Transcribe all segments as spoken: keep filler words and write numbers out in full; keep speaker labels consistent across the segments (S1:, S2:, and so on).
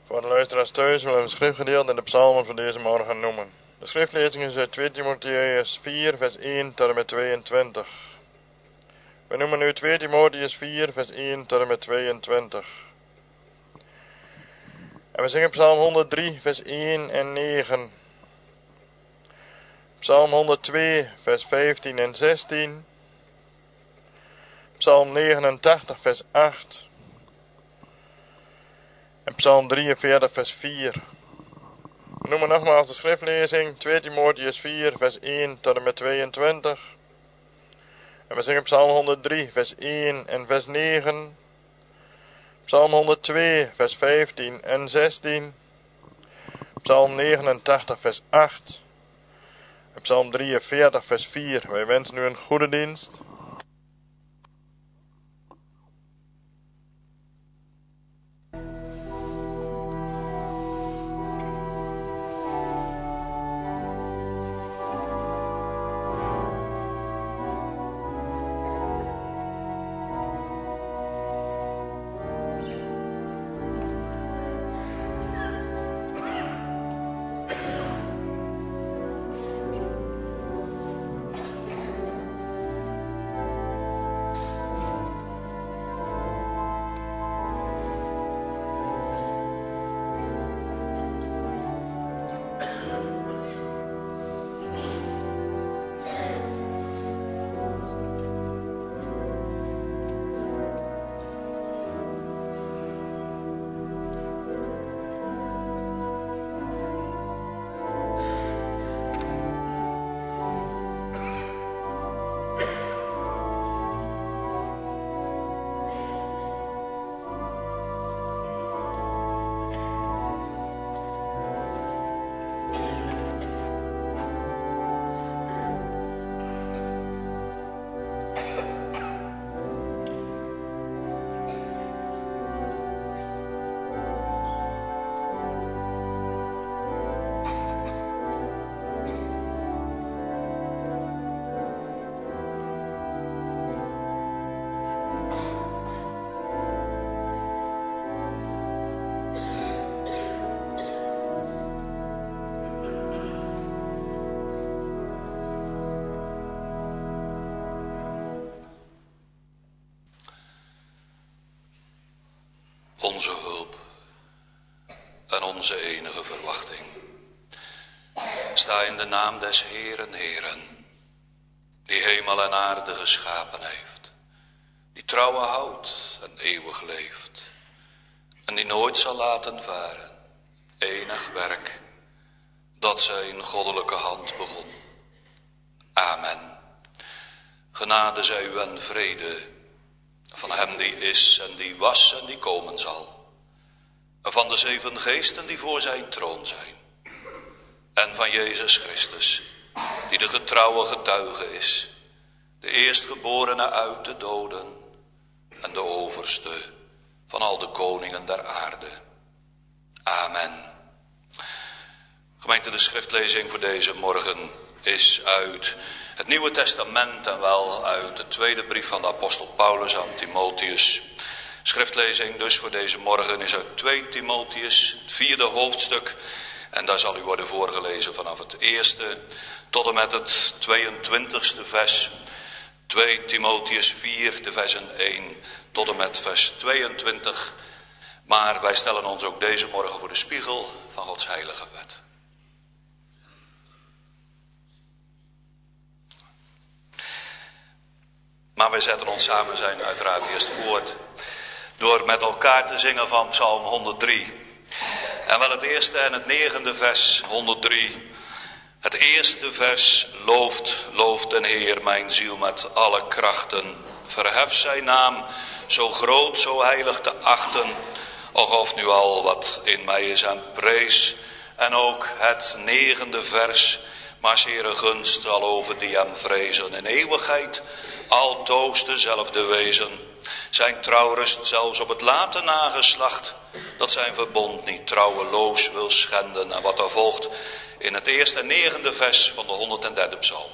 S1: Voor de luisteraars thuis willen we een schriftgedeelte in de psalmen van deze morgen noemen. De schriftlezing is uit tweede Timotheus vier, vers één tot en met tweeëntwintig. We noemen nu tweede Timotheus vier, vers één tot en met tweeëntwintig. En we zingen psalm honderddrie, vers één en negen. Psalm honderdtwee, vers vijftien en zestien. Psalm negenentachtig, vers acht. En Psalm drieënveertig, vers vier. We noemen nogmaals de schriftlezing, tweede Timotheus vier, vers één tot en met tweeëntwintig. En we zingen Psalm honderddrie, vers één en vers negen. Psalm honderdtwee, vers vijftien en zestien. Psalm negenentachtig, vers acht. En Psalm drieënveertig, vers vier. Wij wensen u een goede dienst.
S2: Onze hulp en onze enige verwachting. Sta in de naam des Heeren, Heeren, die hemel en aarde geschapen heeft, die trouwe houdt en eeuwig leeft, en die nooit zal laten varen, enig werk, dat zijn goddelijke hand begon. Amen. Genade zij u en vrede, van hem die is en die was en die komen zal. En van de zeven geesten die voor zijn troon zijn. En van Jezus Christus, die de getrouwe getuige is. De eerstgeborene uit de doden en de overste van al de koningen der aarde. Amen. Gemeente, de schriftlezing voor deze morgen is uit het Nieuwe Testament en wel uit de tweede brief van de apostel Paulus aan Timotheus. Schriftlezing dus voor deze morgen is uit tweede Timotheus, het vierde hoofdstuk. En daar zal u worden voorgelezen vanaf het eerste tot en met het tweeëntwintigste vers. tweede Timotheus vier, de versen één tot en met vers tweeëntwintig. Maar wij stellen ons ook deze morgen voor de spiegel van Gods heilige wet. Maar wij zetten ons samen zijn uiteraard eerst voort door met elkaar te zingen van Psalm honderddrie. En wel het eerste en het negende vers, honderddrie. Het eerste vers, looft, looft den Heer mijn ziel met alle krachten. Verhef zijn naam, zo groot, zo heilig te achten. Och of nu al wat in mij is en prees. En ook het negende vers, maar zere gunst zal over die hem vrezen. In eeuwigheid altoos dezelfde wezen. Zijn trouw rust zelfs op het late nageslacht, dat zijn verbond niet trouweloos wil schenden. En wat er volgt in het eerste en negende vers van de honderdderde psalm.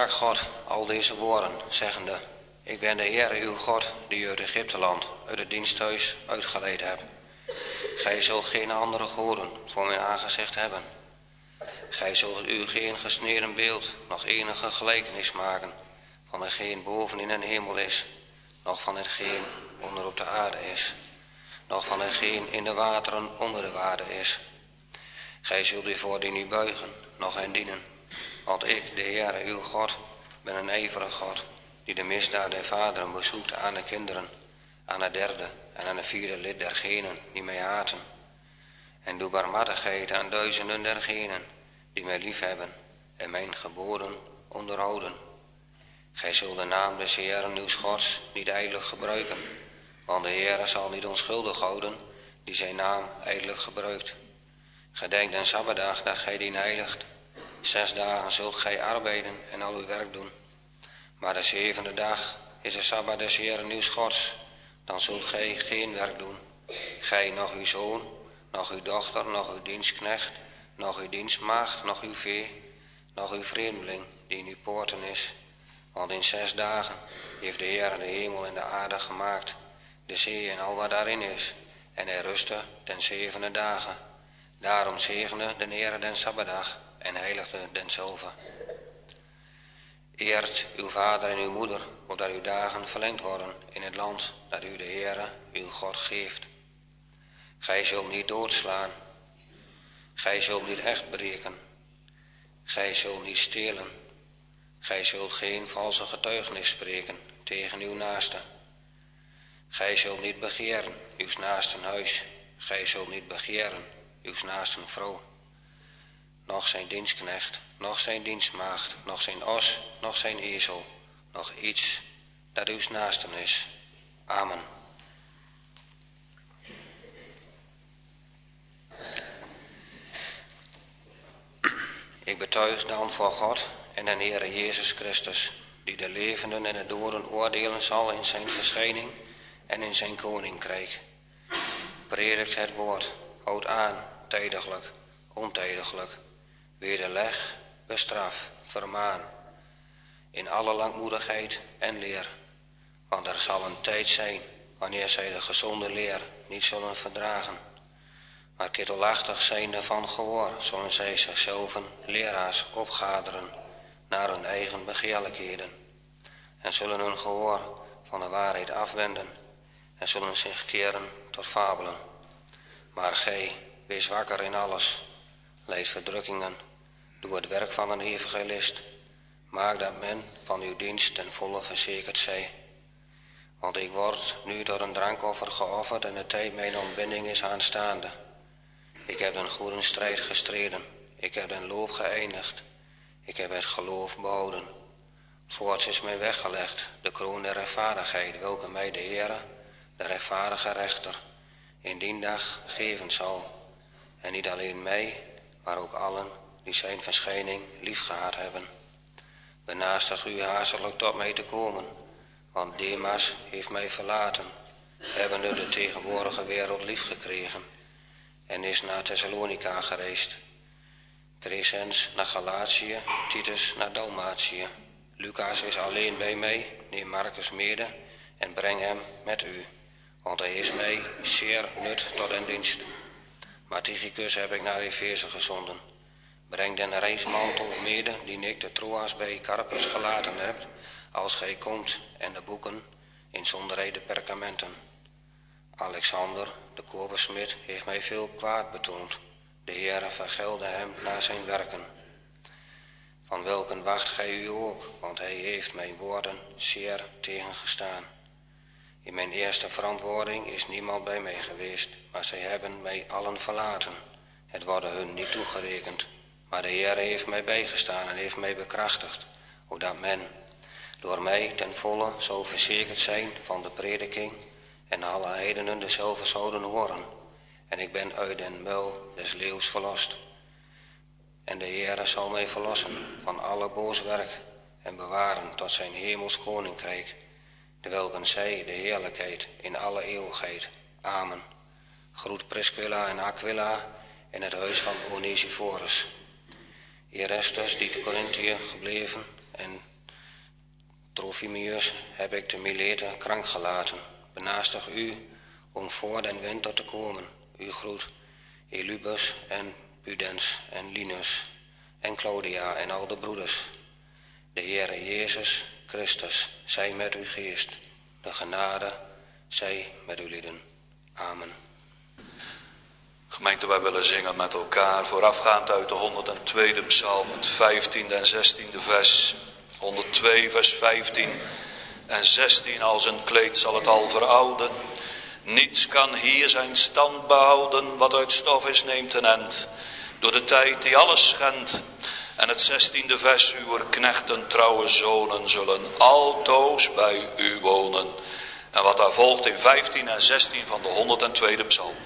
S3: sprak God al deze woorden, zeggende: Ik ben de Heere uw God, die u uit Egypteland, uit het diensthuis uitgeleid hebt. Gij zult geen andere goden voor mijn aangezicht hebben. Gij zult u geen gesneden beeld, nog enige gelijkenis maken van hetgeen boven in de hemel is, nog van hetgeen onder op de aarde is, nog van hetgeen in de wateren onder de waarde is. Gij zult u voor die niet buigen, nog hen dienen, want ik, de Heere uw God, ben een ijverige God, die de misdaad der vaderen bezoekt aan de kinderen, aan het derde en aan het vierde lid dergenen die mij haten, en doe barmhartigheid aan duizenden dergenen die mij liefhebben en mijn geboden onderhouden. Gij zult de naam des Heeren uws Gods niet ijdelijk gebruiken, want de Heere zal niet onschuldig houden die zijn naam ijdelijk gebruikt. Gedenk den Sabbatdag dat gij dien heiligt. Zes dagen zult gij arbeiden en al uw werk doen. Maar de zevende dag is de Sabbat des Heeren uws Gods. Dan zult gij geen werk doen. Gij, nog uw zoon, nog uw dochter, nog uw dienstknecht, nog uw dienstmaagd, nog uw vee, nog uw vreemdeling die in uw poorten is. Want in zes dagen heeft de Heer de hemel en de aarde gemaakt, de zee en al wat daarin is, en hij rustte ten zevende dagen. Daarom zegende de Heer den Sabbatdag en heiligde denzelve. Eert uw vader en uw moeder, opdat uw dagen verlengd worden in het land dat u de Heere uw God geeft. Gij zult niet doodslaan. Gij zult niet echt breken. Gij zult niet stelen. Gij zult geen valse getuigenis spreken tegen uw naaste. Gij zult niet begeren uw naasten huis. Gij zult niet begeren uw naasten vrouw. Nog zijn dienstknecht, nog zijn dienstmaagd, nog zijn os, nog zijn ezel, nog iets dat uw naasten is. Amen. Ik betuig dan voor God en den Heere Jezus Christus, die de levenden en de doden oordelen zal in zijn verschijning en in zijn koninkrijk. Predikt het woord, houd aan, tijdiglijk, ontijdiglijk, wederleg, bestraf, vermaan, in alle langmoedigheid en leer. Want er zal een tijd zijn, wanneer zij de gezonde leer niet zullen verdragen. Maar kittelachtig zijnde van gehoor, zullen zij zichzelf leraars opgaderen naar hun eigen begeerlijkheden, en zullen hun gehoor van de waarheid afwenden, en zullen zich keren tot fabelen. Maar gij, wees wakker in alles, leid verdrukkingen, doe het werk van een evangelist, maak dat men van uw dienst ten volle verzekerd zij. Want ik word nu door een drankoffer geofferd en de tijd mijn ontbinding is aanstaande. Ik heb een goede strijd gestreden, ik heb den loop geëindigd, ik heb het geloof behouden. Voorts is mij weggelegd de kroon der rechtvaardigheid, welke mij de Heere, de rechtvaardige rechter, in dien dag geven zal. En niet alleen mij, maar ook allen die zijn verschijning liefgehad hebben. Benaastig u haastelijk tot mij te komen, want Demas heeft mij verlaten, hebbende de tegenwoordige wereld liefgekregen, en is naar Thessalonica gereisd. Crescens naar Galatië, Titus naar Dalmatië. Lucas is alleen bij mij, neem Marcus mede en breng hem met u, want hij is mij zeer nut tot een dienst. Maar Tychicus heb ik naar Efeze gezonden. Breng den reismantel mede, die ik de Troas bij Carpus gelaten heb, als gij komt, en de boeken, inzonderheid de perkamenten. Alexander, de kopersmid, heeft mij veel kwaad betoond. De Heere vergelde hem naar zijn werken. Van welken wacht gij u ook, want hij heeft mijn woorden zeer tegengestaan. In mijn eerste verantwoording is niemand bij mij geweest, maar zij hebben mij allen verlaten. Het worden hun niet toegerekend, maar de Heere heeft mij bijgestaan en heeft mij bekrachtigd, opdat men door mij ten volle zou verzekerd zijn van de prediking en alle heidenen dezelfde zouden horen. En ik ben uit den muil des leeuws verlost. En de Heere zal mij verlossen van alle boos werk en bewaren tot zijn hemels koninkrijk, dewelken zij de heerlijkheid in alle eeuwigheid. Amen. Groet Priscilla en Aquila in het huis van Onesiphorus. Erestus, die te Corinthië gebleven en Trophimus heb ik te Mileten krank gelaten. Benaastig u om voor den winter te komen. U groet Elubus en Pudens en Linus en Claudia en al de broeders. De Heere Jezus Christus, zij met uw geest. De genade, zij met uw lieden. Amen.
S2: Gemeente, wij willen zingen met elkaar, voorafgaand uit de honderdtweede psalm, het vijftiende en zestiende vers. honderdtwee vers vijftien en zestien, als een kleed zal het al verouden. Niets kan hier zijn stand behouden, wat uit stof is neemt een end. Door de tijd die alles schendt. En het zestiende vers, uw knechten trouwe zonen zullen altoos bij u wonen. En wat daar volgt in vijftien en zestien van de honderdtweede psalm.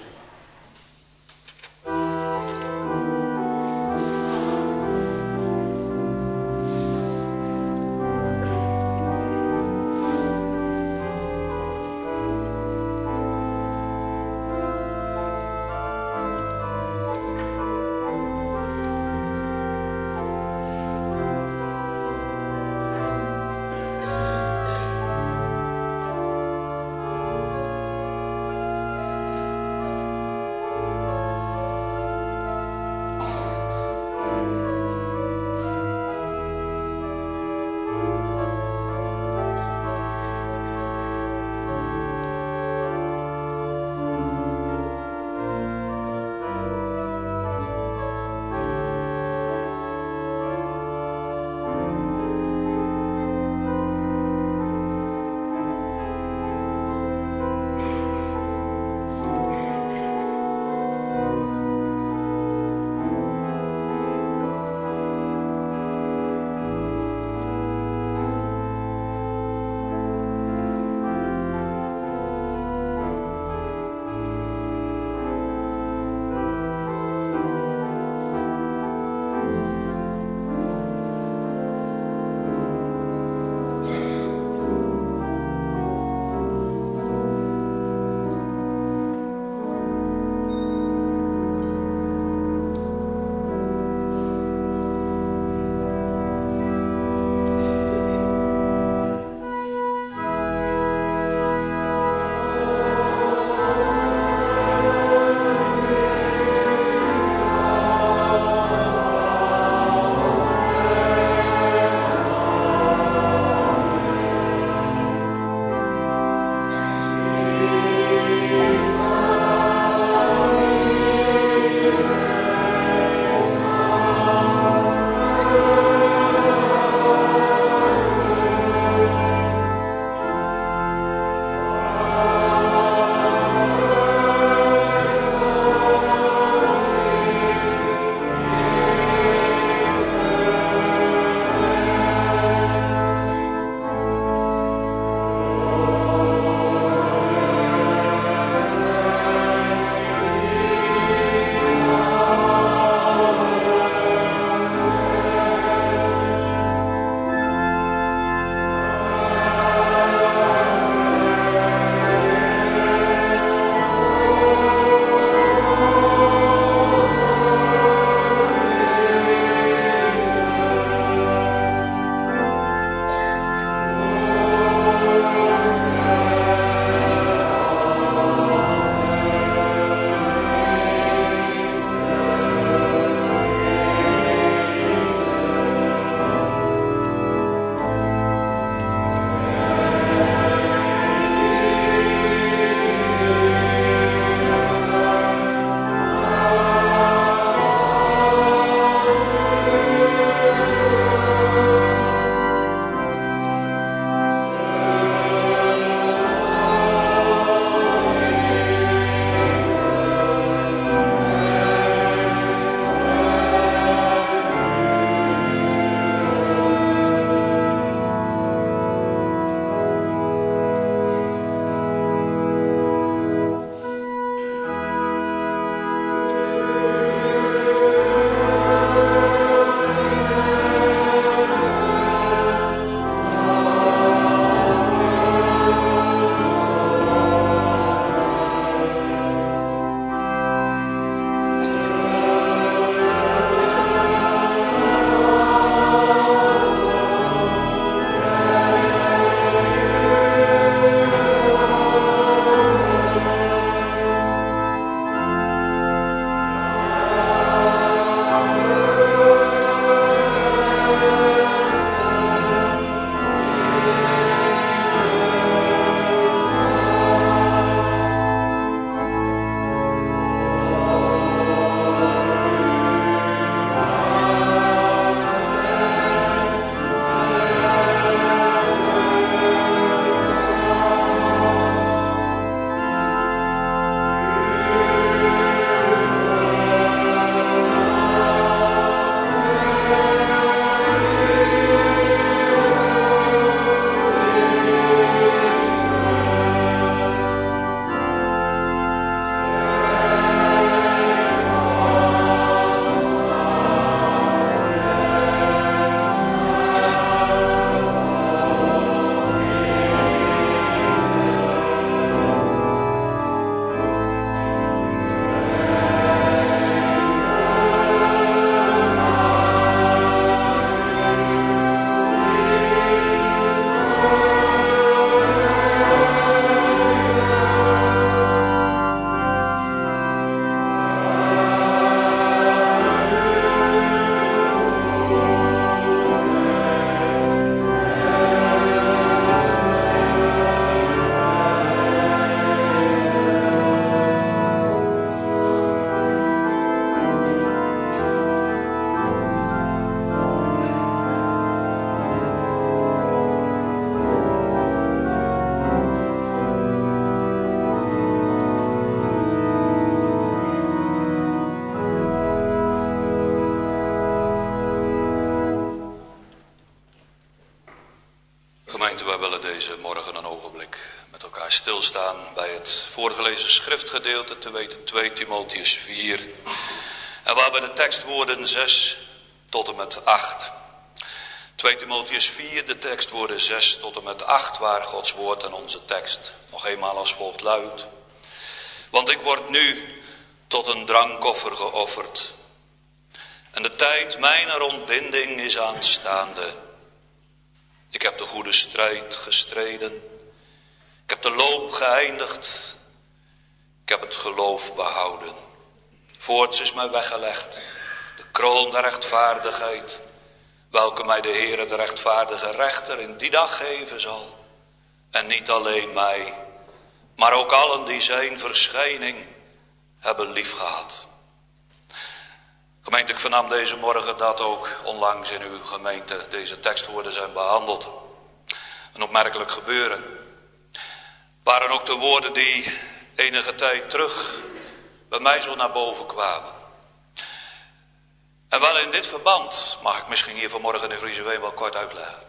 S2: stilstaan bij het voorgelezen schriftgedeelte, te weten twee Timotheus vier. En waar we de tekstwoorden zes tot en met acht. twee Timotheus vier, de tekstwoorden zes tot en met acht, waar Gods woord en onze tekst nog eenmaal als volgt luidt. Want ik word nu tot een drankoffer geofferd. En de tijd mijner ontbinding is aanstaande. Ik heb de goede strijd gestreden. Ik heb de loop geëindigd. Ik heb het geloof behouden. Voorts is mij weggelegd de kroon der rechtvaardigheid, welke mij de Heere, de rechtvaardige rechter, in die dag geven zal. En niet alleen mij, maar ook allen die zijn verschijning hebben liefgehad. Gemeente, ik vernam deze morgen dat ook onlangs in uw gemeente deze tekstwoorden zijn behandeld. Een opmerkelijk gebeuren. Waren ook de woorden die enige tijd terug bij mij zo naar boven kwamen. En wel in dit verband, mag ik misschien hier vanmorgen in Vriezeween wel kort uitleggen.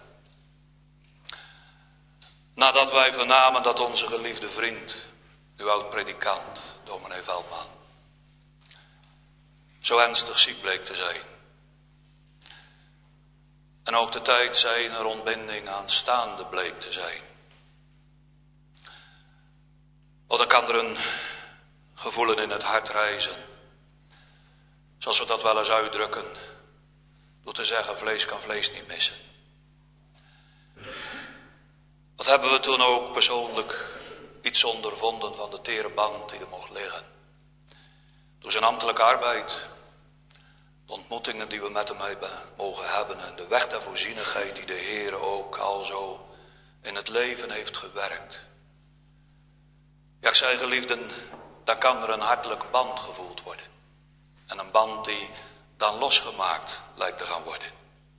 S2: Nadat wij vernamen dat onze geliefde vriend, uw oud-predikant, dominee Veldman, zo ernstig ziek bleek te zijn. En ook de tijd zijner ontbinding aanstaande bleek te zijn. Oh, dan kan er een gevoelen in het hart rijzen. Zoals we dat wel eens uitdrukken. Door te zeggen, vlees kan vlees niet missen. Wat hebben we toen ook persoonlijk iets ondervonden van de tere band die er mocht liggen. Door zijn ambtelijke arbeid. De ontmoetingen die we met hem hebben, mogen hebben. En de weg der voorzienigheid die de Heer ook al zo in het leven heeft gewerkt. Ja, ik zei geliefden, dan kan er een hartelijke band gevoeld worden. En een band die dan losgemaakt lijkt te gaan worden.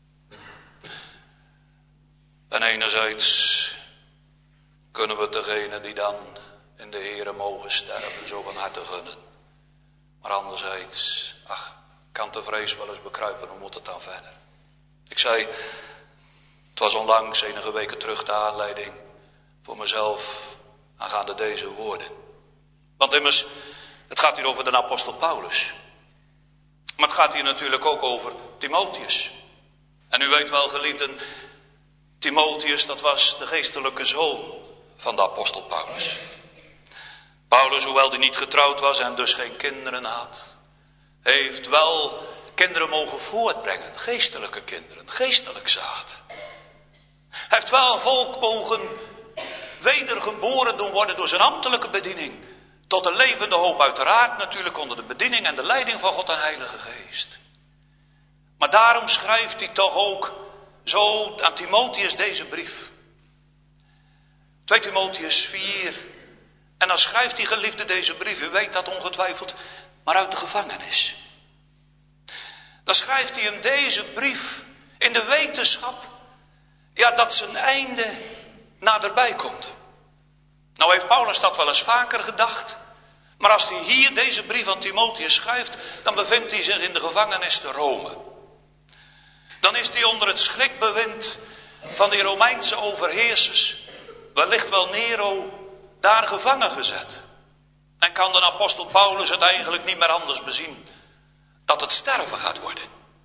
S2: En enerzijds kunnen we degene die dan in de Heere mogen sterven zo van harte gunnen. Maar anderzijds, ach, kan de vrees wel eens bekruipen, hoe moet het dan verder? Ik zei, het was onlangs enige weken terug de aanleiding voor mezelf aangaande deze woorden. Want immers, het gaat hier over de apostel Paulus. Maar het gaat hier natuurlijk ook over Timotheus. En u weet wel, geliefden, Timotheus, dat was de geestelijke zoon van de apostel Paulus. Paulus, hoewel hij niet getrouwd was en dus geen kinderen had, heeft wel kinderen mogen voortbrengen. Geestelijke kinderen, geestelijk zaad. Hij heeft wel een volk mogen wedergeboren doen worden door zijn ambtelijke bediening. Tot een levende hoop, uiteraard natuurlijk onder de bediening en de leiding van God en Heilige Geest. Maar daarom schrijft hij toch ook zo aan Timotheus deze brief. twee Timotheus vier. En dan schrijft hij, geliefde, deze brief, u weet dat ongetwijfeld, maar uit de gevangenis. Dan schrijft hij hem deze brief in de wetenschap, ja, dat zijn einde naderbij komt. Nou heeft Paulus dat wel eens vaker gedacht. Maar als hij hier deze brief aan Timotheus schrijft, dan bevindt hij zich in de gevangenis te Rome. Dan is hij onder het schrikbewind van die Romeinse overheersers, wellicht wel Nero, daar gevangen gezet. En kan de apostel Paulus het eigenlijk niet meer anders bezien dat het sterven gaat worden.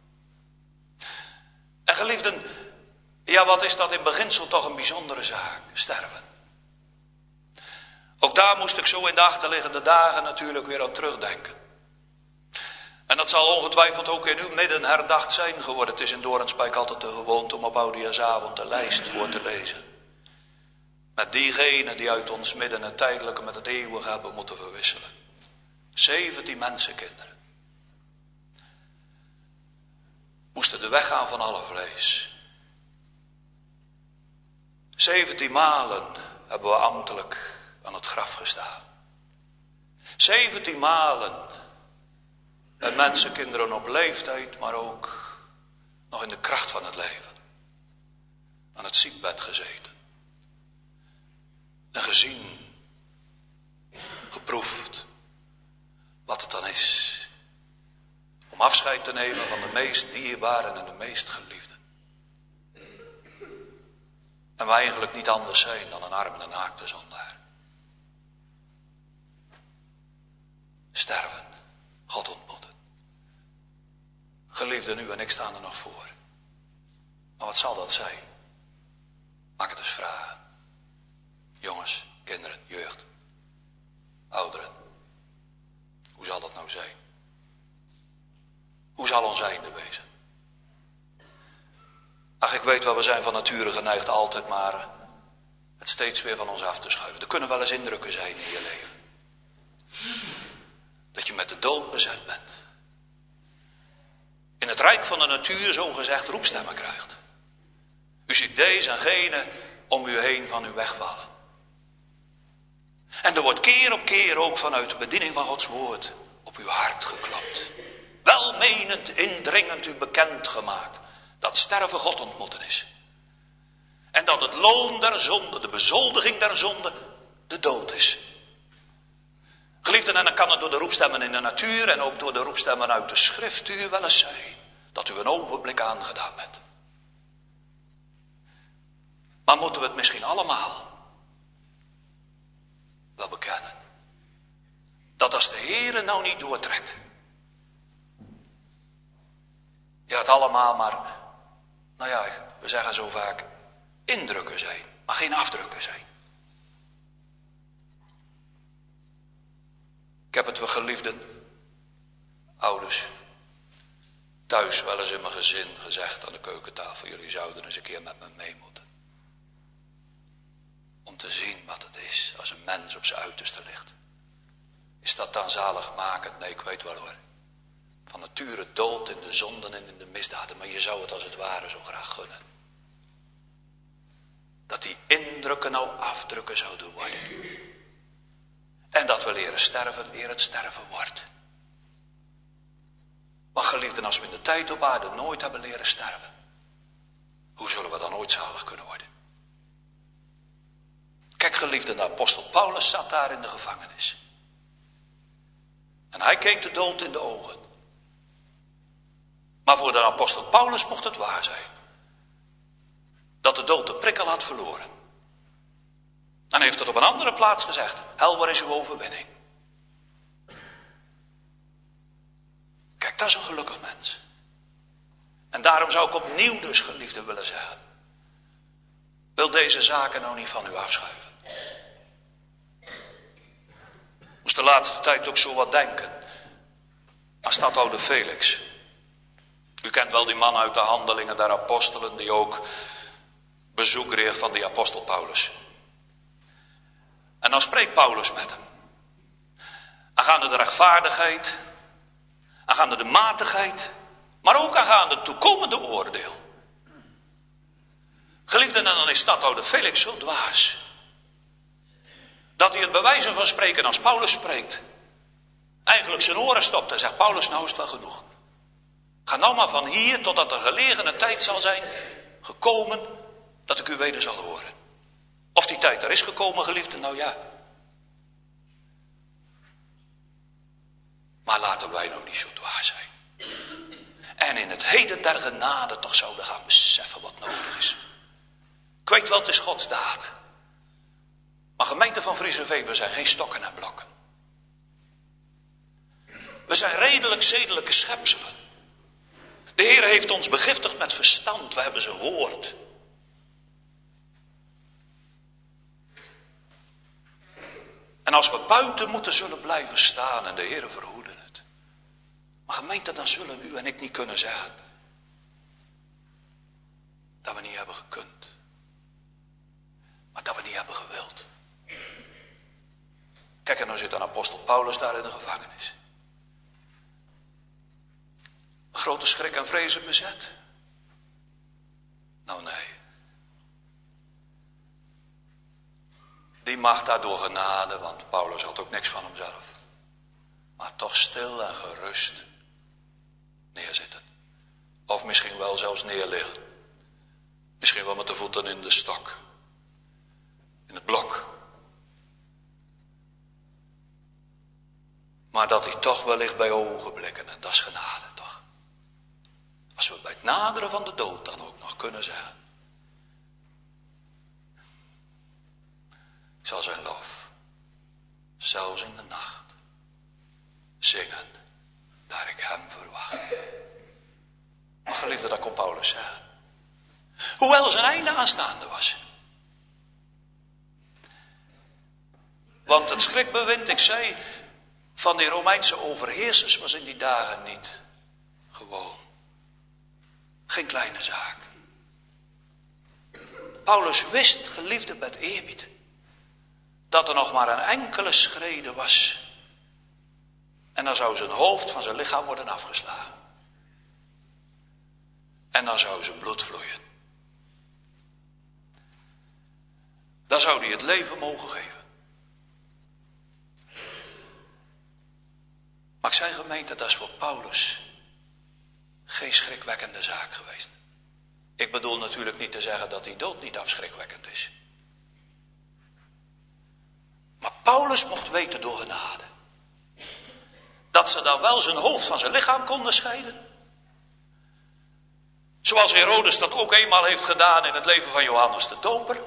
S2: En geliefden, ja, wat is dat in beginsel toch een bijzondere zaak, sterven. Ook daar moest ik zo in de achterliggende dagen natuurlijk weer aan terugdenken. En dat zal ongetwijfeld ook in uw midden herdacht zijn geworden. Het is in Doornspijk altijd de gewoonte om op oudejaarsavond de lijst voor te lezen. Met diegenen die uit ons midden het tijdelijke met het eeuwige hebben moeten verwisselen. Zeventien mensenkinderen. Moesten de weg gaan van alle vlees. Zeventien malen hebben we ambtelijk aan het graf gestaan. Zeventien malen met mensenkinderen op leeftijd, maar ook nog in de kracht van het leven. Aan het ziekbed gezeten. En gezien, geproefd, wat het dan is. Om afscheid te nemen van de meest dierbaren en de meest geliefden. En wij eigenlijk niet anders zijn dan een arme en naakte zondaar. Geliefden, u en ik staan er nog voor. Maar wat zal dat zijn? Mag ik het eens vragen? Jongens, kinderen, jeugd, ouderen. Hoe zal dat nou zijn? Hoe zal ons einde wezen? Ach, ik weet wel, we zijn van nature geneigd altijd maar het steeds weer van ons af te schuiven. Er kunnen wel eens indrukken zijn in je leven. Dat je met de dood bezet bent. In het rijk van de natuur zogezegd roepstemmen krijgt. U ziet deze en gene om u heen van u wegvallen. En er wordt keer op keer ook vanuit de bediening van Gods woord op uw hart geklopt. Welmenend, indringend u bekend gemaakt dat sterven God ontmoeten is. En dat het loon der zonde, de bezoldiging der zonde, de dood is. Geliefden, en dan kan het door de roepstemmen in de natuur en ook door de roepstemmen uit de schriftuur wel eens zijn dat u een ogenblik aangedaan bent. Maar moeten we het misschien allemaal wel bekennen? Dat als de Heere nou niet doortrekt. Ja, het allemaal maar, nou ja, we zeggen zo vaak, indrukken zijn, maar geen afdrukken zijn. Ik heb het, we geliefden, ouders, thuis wel eens in mijn gezin gezegd aan de keukentafel, jullie zouden eens een keer met me mee moeten. Om te zien wat het is als een mens op zijn uiterste ligt. Is dat dan zaligmakend? Nee, ik weet wel hoor. Van nature dood in de zonden en in de misdaden, maar je zou het als het ware zo graag gunnen. Dat die indrukken nou afdrukken zouden worden. En dat we leren sterven eer het sterven wordt. Maar geliefden, als we in de tijd op aarde nooit hebben leren sterven, hoe zullen we dan ooit zalig kunnen worden? Kijk geliefden, de apostel Paulus zat daar in de gevangenis. En hij keek de dood in de ogen. Maar voor de apostel Paulus mocht het waar zijn. Dat de dood de prikkel had verloren. En heeft het op een andere plaats gezegd. Hel, waar is uw overwinning? Kijk, dat is een gelukkig mens. En daarom zou ik opnieuw dus, geliefden, willen zeggen. Wil deze zaken nou niet van u afschuiven? Moest de laatste tijd ook zo wat denken aan stadhouder Felix. U kent wel die man uit de handelingen der apostelen die ook bezoek kreeg van die apostel Paulus. En dan spreekt Paulus met hem. Aangaande de rechtvaardigheid, aangaande de matigheid, maar ook aangaande het toekomende oordeel. Geliefden, en dan is stadhouder Felix zo dwaas, dat hij het bij wijze van spreken als Paulus spreekt, eigenlijk zijn oren stopt en zegt, Paulus, nou is het wel genoeg. Ga nou maar van hier totdat er gelegene tijd zal zijn gekomen dat ik u weder zal horen. Of die tijd er is gekomen, geliefden, nou ja. Maar laten wij nou niet zo dwaas zijn. En in het heden der genade toch zouden gaan beseffen wat nodig is. Ik weet wel, het is Gods daad. Maar gemeente van Vriezenveen, we zijn geen stokken en blokken. We zijn redelijk zedelijke schepselen. De Heer heeft ons begiftigd met verstand. We hebben zijn woord. En als we buiten moeten zullen blijven staan en de Heer verhoeden het. Maar gemeente, dan zullen u en ik niet kunnen zeggen dat we niet hebben gekund. Maar dat we niet hebben gewild. Kijk, en dan zit een apostel Paulus daar in de gevangenis. Een grote schrik en vrezen bezet. Nou nee. Die mag daar door genade, want Paulus had ook niks van hemzelf. Maar toch stil en gerust neerzitten. Of misschien wel zelfs neerliggen. Misschien wel met de voeten in de stok. In het blok. Maar dat hij toch wellicht bij ogenblikken, en dat is genade toch. Als we bij het naderen van de dood dan ook nog kunnen zeggen. Ik zal zijn lof, zelfs in de nacht, zingen, daar ik hem verwacht. geliefde, dat kon Paulus zeggen. Hoewel zijn einde aanstaande was. Want het schrikbewind, ik zei, van die Romeinse overheersers was in die dagen niet gewoon. Geen kleine zaak. Paulus wist, geliefde met eerbied, dat er nog maar een enkele schrede was. En dan zou zijn hoofd van zijn lichaam worden afgeslagen. En dan zou zijn bloed vloeien. Dan zou hij het leven mogen geven. Maar ik zei gemeente, dat is voor Paulus geen schrikwekkende zaak geweest. Ik bedoel natuurlijk niet te zeggen dat die dood niet afschrikwekkend is. Maar Paulus mocht weten door genade dat ze dan wel zijn hoofd van zijn lichaam konden scheiden. Zoals Herodes dat ook eenmaal heeft gedaan in het leven van Johannes de Doper.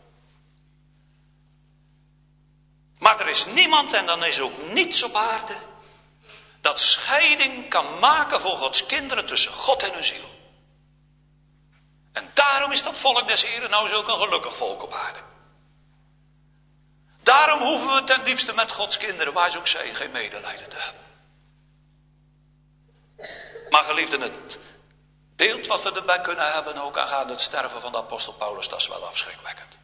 S2: Maar er is niemand, en dan is ook niets op aarde, dat scheiding kan maken voor Gods kinderen tussen God en hun ziel. En daarom is dat volk des Heren nou zulk een gelukkig volk op aarde. Daarom hoeven we ten diepste met Gods kinderen, waar ze ook zijn, geen medelijden te hebben. Maar geliefden, het beeld wat we erbij kunnen hebben ook aangaande het sterven van de apostel Paulus, dat is wel afschrikwekkend.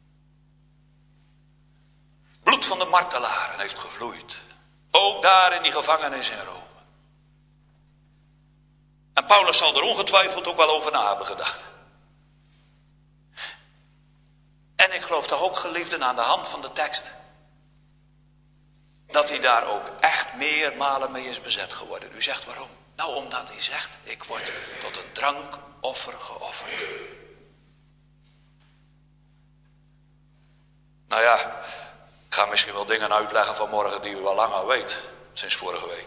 S2: Bloed van de martelaren heeft gevloeid. Ook daar in die gevangenis in Rome. En Paulus zal er ongetwijfeld ook wel over na hebben gedacht. En ik geloof toch ook, geliefden, aan de hand van de tekst, dat hij daar ook echt meermalen mee is bezet geworden. U zegt waarom? Nou, omdat hij zegt, ik word tot een drankoffer geofferd. Nou ja, ik ga misschien wel dingen uitleggen vanmorgen die u al lang al weet, sinds vorige week.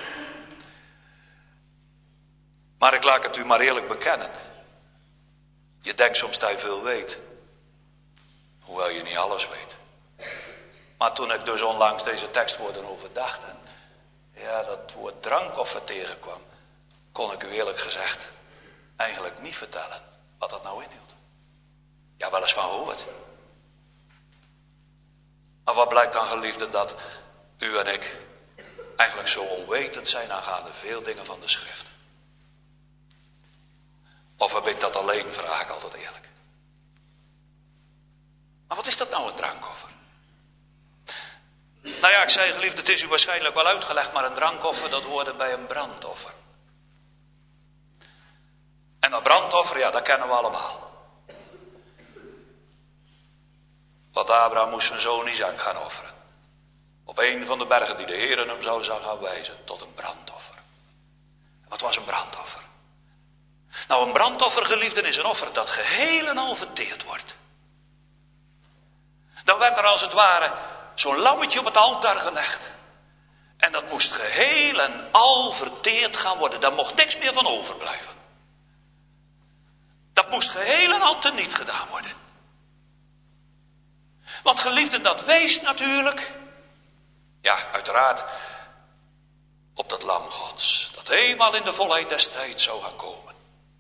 S2: Maar ik laat het u maar eerlijk bekennen. Je denkt soms dat je veel weet, hoewel je niet alles weet. Maar toen ik dus onlangs deze tekstwoorden overdacht en ja, dat woord drankoffer tegenkwam, kon ik u eerlijk gezegd eigenlijk niet vertellen wat dat nou inhield. Ja, wel eens van gehoord. Maar wat blijkt dan, geliefden, dat u en ik eigenlijk zo onwetend zijn aangaande veel dingen van de schrift. Of heb ik dat alleen, vraag ik altijd eerlijk. Maar wat is dat nou, een drankoffer? Nou ja, ik zei, geliefd, het is u waarschijnlijk wel uitgelegd, maar een drankoffer, dat hoorde bij een brandoffer. En dat brandoffer, ja, dat kennen we allemaal. Want Abraham moest zijn zoon Isaac gaan offeren. Op een van de bergen die de Heer hem zou gaan wijzen, tot een brandoffer. Wat was een brandoffer? Nou, een brandoffer, geliefden, is een offer dat geheel en al verteerd wordt. Dan werd er als het ware zo'n lammetje op het altaar gelegd. En dat moest geheel en al verteerd gaan worden. Daar mocht niks meer van overblijven. Dat moest geheel en al teniet gedaan worden. Want geliefden, dat wees natuurlijk, ja, uiteraard, op dat lam Gods. Dat eenmaal in de volheid des tijds zou gaan komen.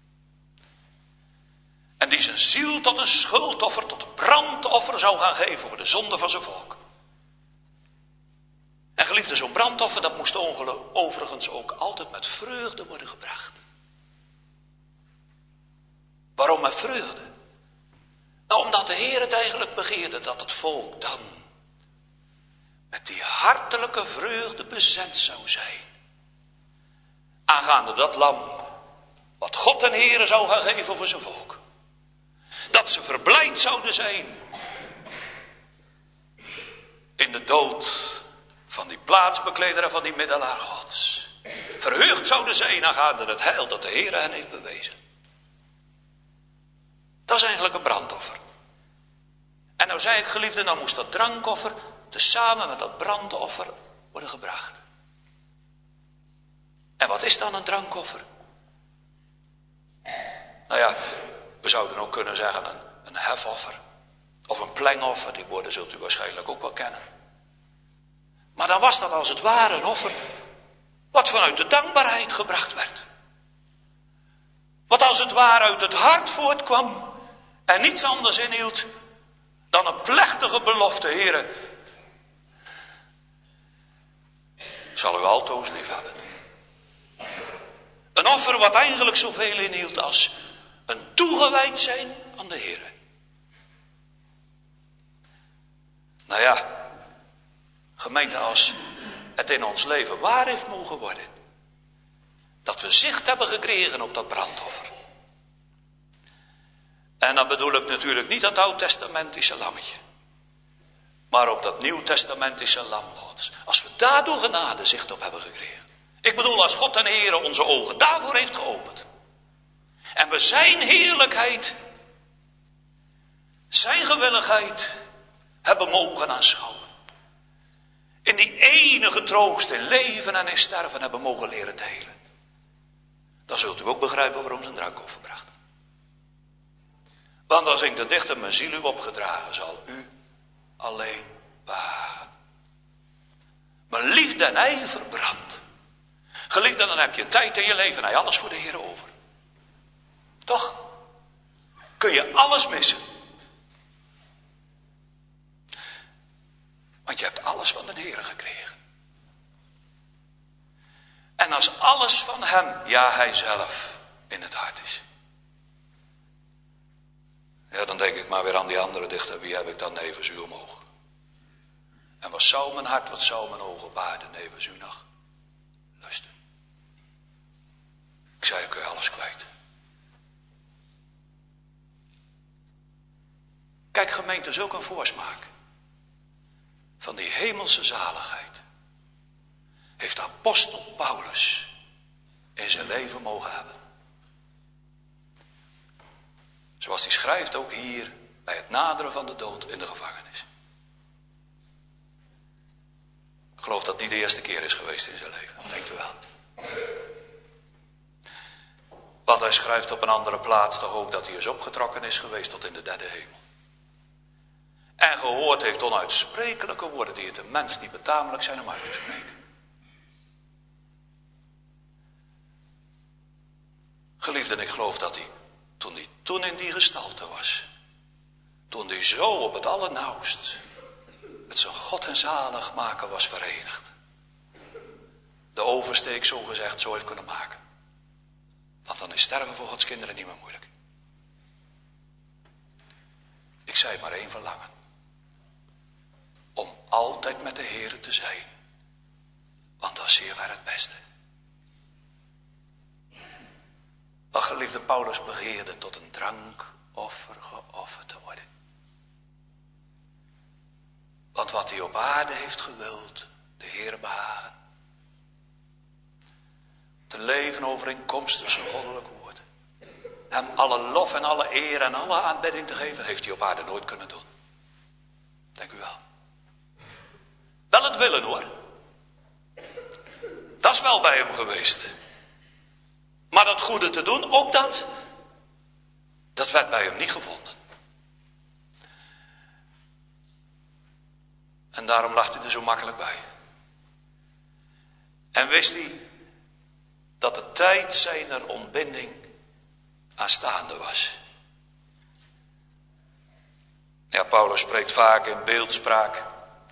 S2: En die zijn ziel tot een schuldoffer, tot een brandoffer zou gaan geven voor de zonde van zijn volk. En geliefde, zo'n brandoffer, dat moest overigens ook altijd met vreugde worden gebracht. Waarom met vreugde? Nou, omdat de Heer het eigenlijk begeerde dat het volk dan met die hartelijke vreugde bezet zou zijn. Aangaande dat lam, wat God en Heere zou gaan geven voor zijn volk. Dat ze verblijd zouden zijn in de dood van die plaatsbekleder en van die middelaar Gods. Verheugd zouden zijn aangaande het heil dat de Heere hen heeft bewezen. Dat is eigenlijk een brandoffer. En nou zei ik, geliefde, nou moest dat drankoffer tezamen met dat brandoffer worden gebracht. En wat is dan een drankoffer? Nou ja, we zouden ook kunnen zeggen een, een hefoffer. Of een plengoffer, die woorden zult u waarschijnlijk ook wel kennen. Maar dan was dat als het ware een offer wat vanuit de dankbaarheid gebracht werd. wat als het ware uit het hart voortkwam en niets anders inhield dan een plechtige belofte. Heere, ik zal u altoos lief hebben. Een offer wat eigenlijk zoveel inhield als een toegewijd zijn aan de Heere. Nou ja, gemeente, als het in ons leven waar heeft mogen worden, dat we zicht hebben gekregen op dat brandoffer. En dan bedoel ik natuurlijk niet dat oud-testamentische lammetje, maar op dat nieuw-testamentische lam Gods. Als we daardoor genade zicht op hebben gekregen. Ik bedoel, als God en Heere onze ogen daarvoor heeft geopend. En we zijn heerlijkheid, zijn gewilligheid hebben mogen aanschouwen. In die enige troost in leven en in sterven hebben mogen leren delen. Dan zult u ook begrijpen waarom zijn drankoffer bracht. Want als ik de dichter mijn ziel u opgedragen, zal u alleen behagen. Mijn liefde en ijver brandt. Geliefde, dan heb je tijd in je leven en hij alles voor de Heer over. Toch? Kun je alles missen. Want je hebt alles van de Heer gekregen. En als alles van hem, ja, hij zelf, in het hart is. Ja, dan denk ik maar weer aan die andere dichter. Wie heb ik dan nevens u omhoog? En wat zou mijn hart, wat zou mijn ogen baarden nevens u nog lusten? Ik zei, ik kun je alles kwijt. Kijk, gemeente, zulk een voorsmaak van die hemelse zaligheid heeft de apostel Paulus in zijn leven mogen hebben. Zoals hij schrijft ook hier bij het naderen van de dood in de gevangenis. Ik geloof dat het niet de eerste keer is geweest in zijn leven, denkt u wel. Want hij schrijft op een andere plaats toch ook dat hij is opgetrokken is geweest tot in de derde hemel. En gehoord heeft onuitsprekelijke woorden die het een mens niet betamelijk zijn om uit te spreken. Geliefden, ik geloof dat hij, toen hij toen in die gestalte was, toen hij zo op het allernauwst met zijn God en zalig maken was verenigd, de oversteek zo gezegd zo heeft kunnen maken. Want dan is sterven voor Gods kinderen niet meer moeilijk. Ik zei maar één verlangen. Om altijd met de Heere te zijn. Want dat is zeer waar het beste. Maar geliefde, Paulus begeerde tot een drankoffer geofferd te worden. Want wat hij op aarde heeft gewild, de Heere behagen. Te leven overeenkomstig zijn goddelijk woord. Hem alle lof en alle eer en alle aanbidding te geven, heeft hij op aarde nooit kunnen doen. Denk u wel. Wel het willen hoor. Dat is wel bij hem geweest. Maar dat goede te doen, ook dat, dat werd bij hem niet gevonden. En daarom lag hij er zo makkelijk bij. En wist hij dat de tijd zijner ontbinding aanstaande was. Ja, Paulus spreekt vaak in beeldspraak.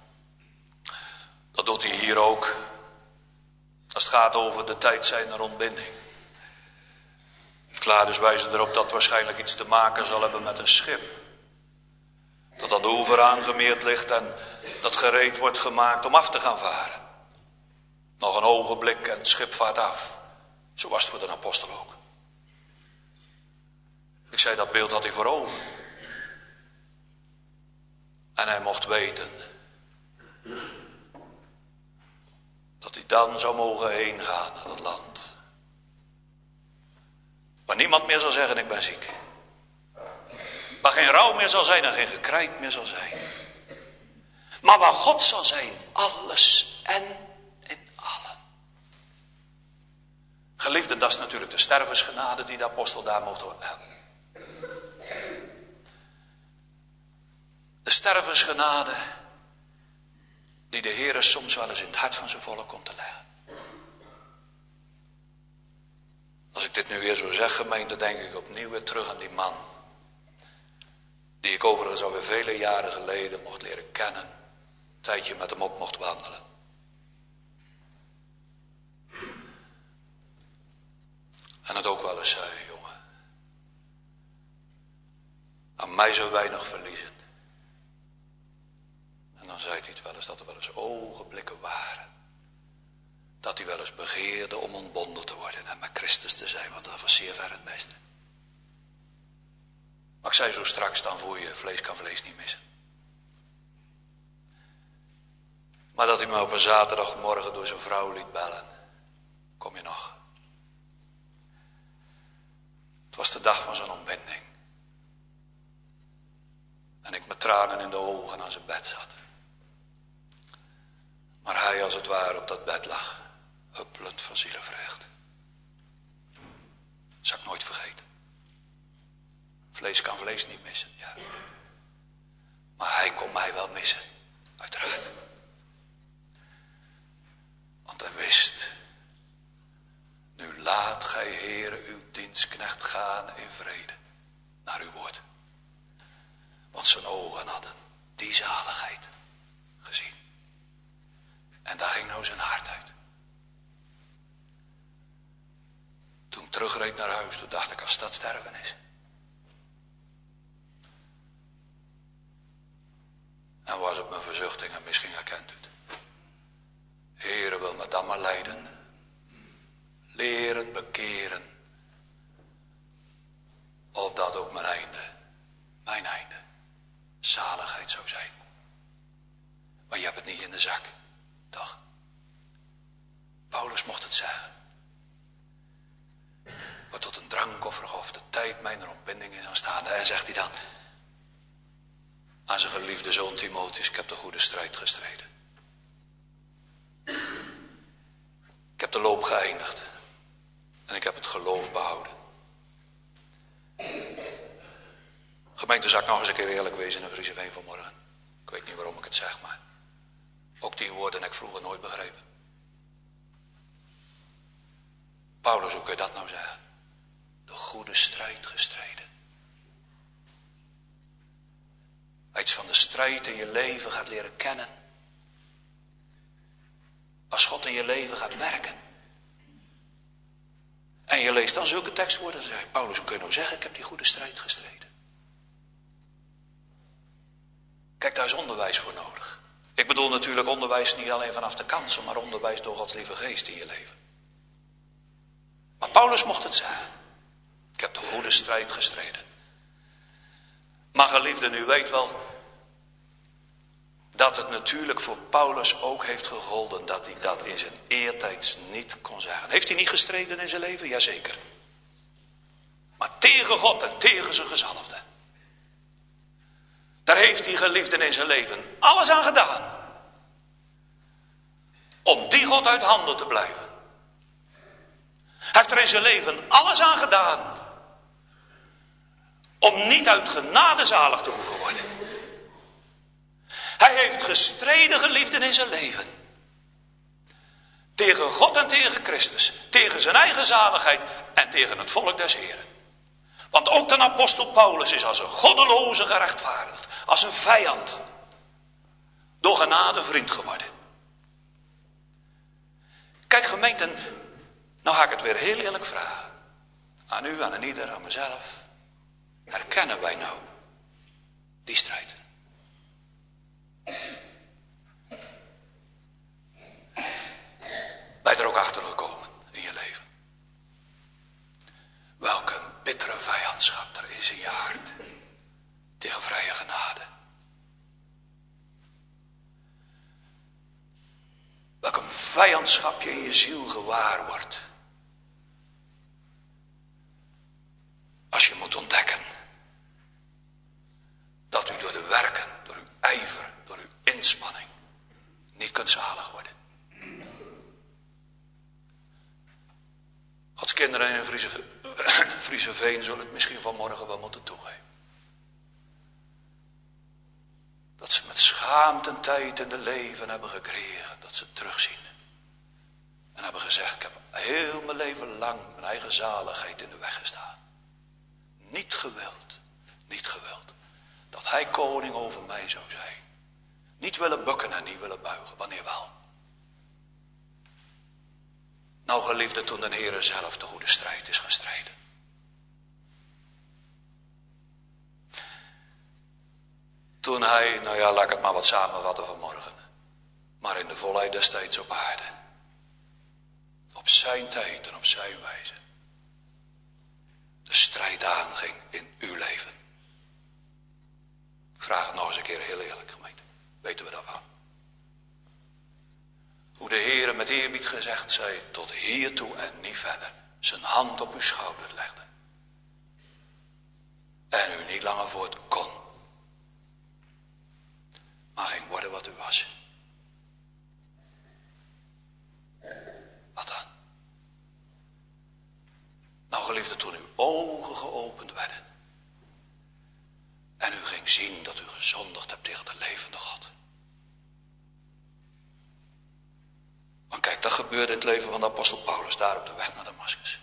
S2: Dat doet hij hier ook. Als het gaat over de tijd zijner ontbinding. Klaar, dus wijzen erop dat waarschijnlijk iets te maken zal hebben met een schip. Dat aan de oever aangemeerd ligt en dat gereed wordt gemaakt om af te gaan varen. Nog een ogenblik en het schip vaart af. Zo was het voor de apostel ook. Ik zei, dat beeld had hij voor ogen. En hij mocht weten dat hij dan zou mogen heen gaan naar het land. Waar niemand meer zal zeggen, ik ben ziek. Waar geen rouw meer zal zijn en geen gekrijt meer zal zijn. Maar waar God zal zijn, alles en in allen. Geliefden, dat is natuurlijk de stervensgenade die de apostel daar mocht hebben. De stervensgenade die de Heer soms wel eens in het hart van zijn volk komt te leggen. Als ik dit nu weer zo zeg, gemeente, denk ik opnieuw weer terug aan die man. Die ik overigens alweer vele jaren geleden mocht leren kennen. Een tijdje met hem op mocht wandelen. En het ook wel eens zei, jongen. Aan mij zo weinig verliezen. En dan zei hij het wel eens dat er wel eens ogenblikken waren. Dat hij wel eens begeerde om ontbonden te worden en met Christus te zijn, want dat was zeer ver het beste. Maar ik zei zo straks, dan voel je, vlees kan vlees niet missen. Maar dat hij me op een zaterdagmorgen door zijn vrouw liet bellen. Kom je nog? Het was de dag van zijn ontbinding. En ik met tranen in de ogen aan zijn bed zat. Maar hij als het ware op dat bed lag, huppelend van zielenvreugd. Zal ik nooit vergeten. Vlees kan vlees niet missen, ja. Maar hij kon mij wel missen, uiteraard. Want hij wist, nu laat gij, Heere, uw dienstknecht gaan in vrede, naar uw woord. Want zijn ogen hadden die zaligheid gezien. En daar ging nou zijn hart uit. Toen ik terugreed naar huis, toen dacht ik, als dat sterven is. En was het mijn verzuchting en misschien herkent u het. Heere, wil me dan maar leiden. Leren, bekeren. Opdat ook mijn einde, mijn einde, zaligheid zou zijn. Maar je hebt het niet in de zak, toch? Paulus mocht het zeggen. Wat tot een drankoffer of de tijd mijner ontbinding is aanstaande. En zegt hij dan aan zijn geliefde zoon Timotheus, ik heb de goede strijd gestreden. Ik heb de loop geëindigd. En ik heb het geloof behouden. Gemeente, zal ik nog eens een keer eerlijk wezen in Frieseveen vanmorgen. Ik weet niet waarom ik het zeg, maar ook die woorden heb ik vroeger nooit begrepen. Paulus, hoe kun je dat nou zeggen? De goede strijd gestreden. Iets van de strijd in je leven gaat leren kennen. Als God in je leven gaat werken. En je leest dan zulke tekstwoorden. Dan zeg je, Paulus, hoe kun je nou zeggen, ik heb die goede strijd gestreden. Kijk, daar is onderwijs voor nodig. Ik bedoel natuurlijk onderwijs niet alleen vanaf de kansen, maar onderwijs door Gods lieve geest in je leven. Maar Paulus mocht het zeggen. Ik heb de goede strijd gestreden. Maar geliefden, u weet wel dat het natuurlijk voor Paulus ook heeft gegolden dat hij dat in zijn eertijds niet kon zeggen. Heeft hij niet gestreden in zijn leven? Jazeker. Maar tegen God en tegen zijn gezalfde. Daar heeft hij, geliefden, in zijn leven alles aan gedaan. Om die God uit handen te blijven. Hij heeft er in zijn leven alles aan gedaan. Om niet uit genade zalig te hoeven worden. Hij heeft gestreden, geliefden, in zijn leven. Tegen God en tegen Christus. Tegen zijn eigen zaligheid en tegen het volk des Heren. Want ook de apostel Paulus is als een goddeloze gerechtvaardigd. Als een vijand. Door genade vriend geworden. Kijk, gemeenten. Nou ga ik het weer heel eerlijk vragen. Aan u, aan een ieder, aan mezelf. Herkennen wij nou die strijd? Ben je er ook achter gekomen in je leven? Welke bittere vijandschap er is in je hart tegen vrije genade. Welk vijandschap je in je ziel gewaar wordt. Als je moet ontdekken dat u door de werken, door uw ijver, door uw inspanning niet kunt zalig worden. Gods kinderen in Frieseveen zullen het misschien vanmorgen wel moeten toegeven. Dat ze met schaamte een tijd in de leven hebben gekregen. Dat ze terugzien. En hebben gezegd, ik heb heel mijn leven lang mijn eigen zaligheid in de weg gestaan. Niet gewild, niet gewild, dat hij koning over mij zou zijn. Niet willen bukken en niet willen buigen, wanneer wel. Nou geliefde, toen de Heere zelf de goede strijd is gaan strijden. Toen hij, nou ja, laat ik het maar wat samenvatten vanmorgen. Maar in de volheid des tijds op aarde. Op zijn tijd en op zijn wijze. De strijd aanging in uw leven. Ik vraag het nog eens een keer heel eerlijk, gemeente. Weten we daarvan? Hoe de Heere met eerbied gezegd zei, tot hiertoe en niet verder. Zijn hand op uw schouder legde. En u niet langer voort kon. Maar ging worden wat u was. Wat dan? Nou geliefde, toen uw ogen geopend werden. En u ging zien dat u gezondigd hebt tegen de levende God. Want kijk, dat gebeurde in het leven van de apostel Paulus, daar op de weg naar Damascus.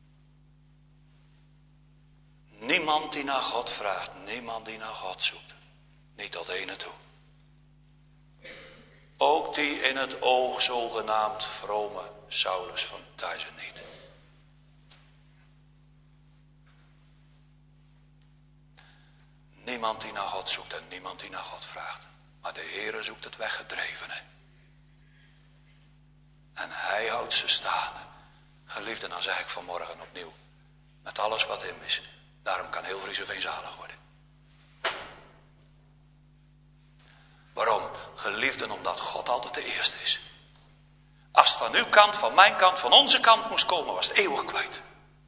S2: Niemand die naar God vraagt, niemand die naar God zoekt. Niet tot ene toe. Ook die in het oog zogenaamd vrome Saulus van Tarsen niet. Niemand die naar God zoekt en niemand die naar God vraagt. Maar de Heere zoekt het weggedrevene. En hij houdt ze staande. Geliefden, dan zeg ik vanmorgen opnieuw. Met alles wat in is. Daarom kan heel Vriezeveen zalig worden. Waarom? Geliefden, omdat God altijd de eerste is. Als het van uw kant, van mijn kant, van onze kant moest komen, was het eeuwig kwijt.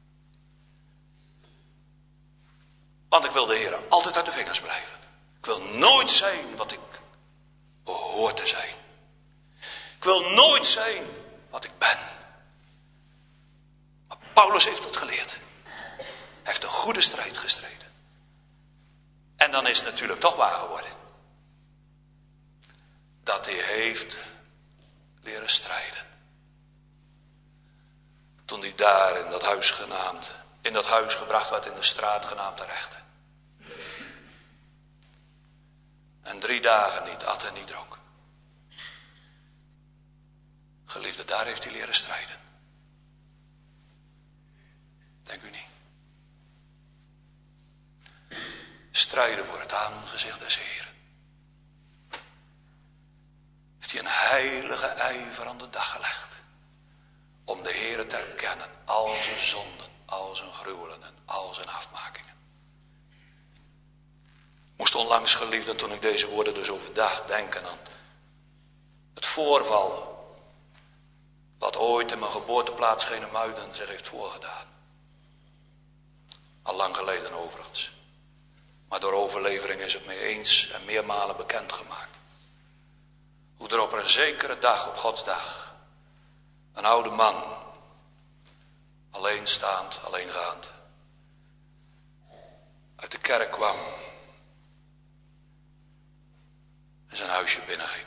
S2: Want ik wil de Heer altijd uit de vingers blijven. Ik wil nooit zijn wat ik behoor te zijn. Ik wil nooit zijn wat ik ben. Maar Paulus heeft het geleerd. Hij heeft een goede strijd gestreden. En dan is het natuurlijk toch waar geworden. Dat hij heeft leren strijden. Toen hij daar in dat huis genaamd, in dat huis gebracht werd, in de straat genaamd de rechter. En drie dagen niet at en niet dronk. Geliefde, daar heeft hij leren strijden. Denk u niet? Strijden voor het aangezicht des Heeren. Heeft hij een heilige ijver aan de dag gelegd. Om de Heere te erkennen. Al zijn zonden, al zijn gruwelen en al zijn afmakingen. Moest onlangs, geliefden, toen ik deze woorden dus overdacht, denken aan het voorval wat ooit in mijn geboorteplaats Genemuiden zich heeft voorgedaan. Al lang geleden overigens. Maar door overlevering is het me eens en meermalen bekendgemaakt. Hoe er op een zekere dag, op Godsdag, een oude man, alleenstaand, alleengaand, uit de kerk kwam en zijn huisje binnenging.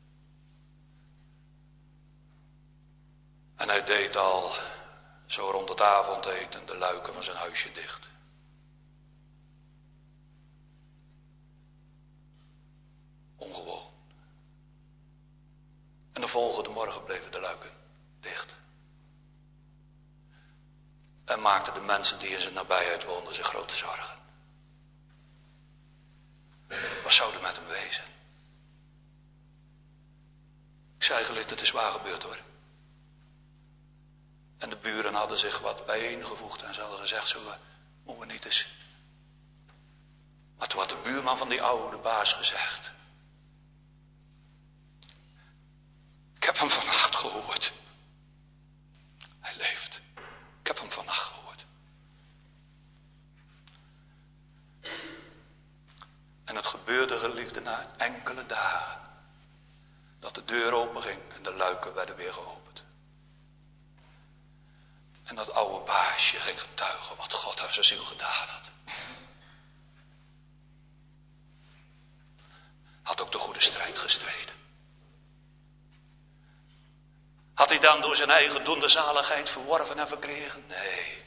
S2: En hij deed al zo rond het avondeten de luiken van zijn huisje dicht. Ongewoon. En de volgende morgen bleven de luiken dicht. En maakten de mensen die in zijn nabijheid woonden zich grote zorgen. Wat zou er met hem wezen? Ik zei geliefd, het is waar gebeurd hoor. En de buren hadden zich wat bijeengevoegd en ze hadden gezegd, zullen we, moeten we niet eens. Maar toen had de buurman van die oude baas gezegd. Ik heb hem vannacht gehoord. Hij leeft. Ik heb hem vannacht gehoord. En het gebeurde, geliefde, na enkele dagen. Dat de deur openging en de luiken werden weer geopend. En dat oude baasje ging getuigen wat God aan zijn ziel gedaan had. Had ook de goede strijd gestreden. Had hij dan door zijn eigen doen de zaligheid verworven en verkregen? Nee.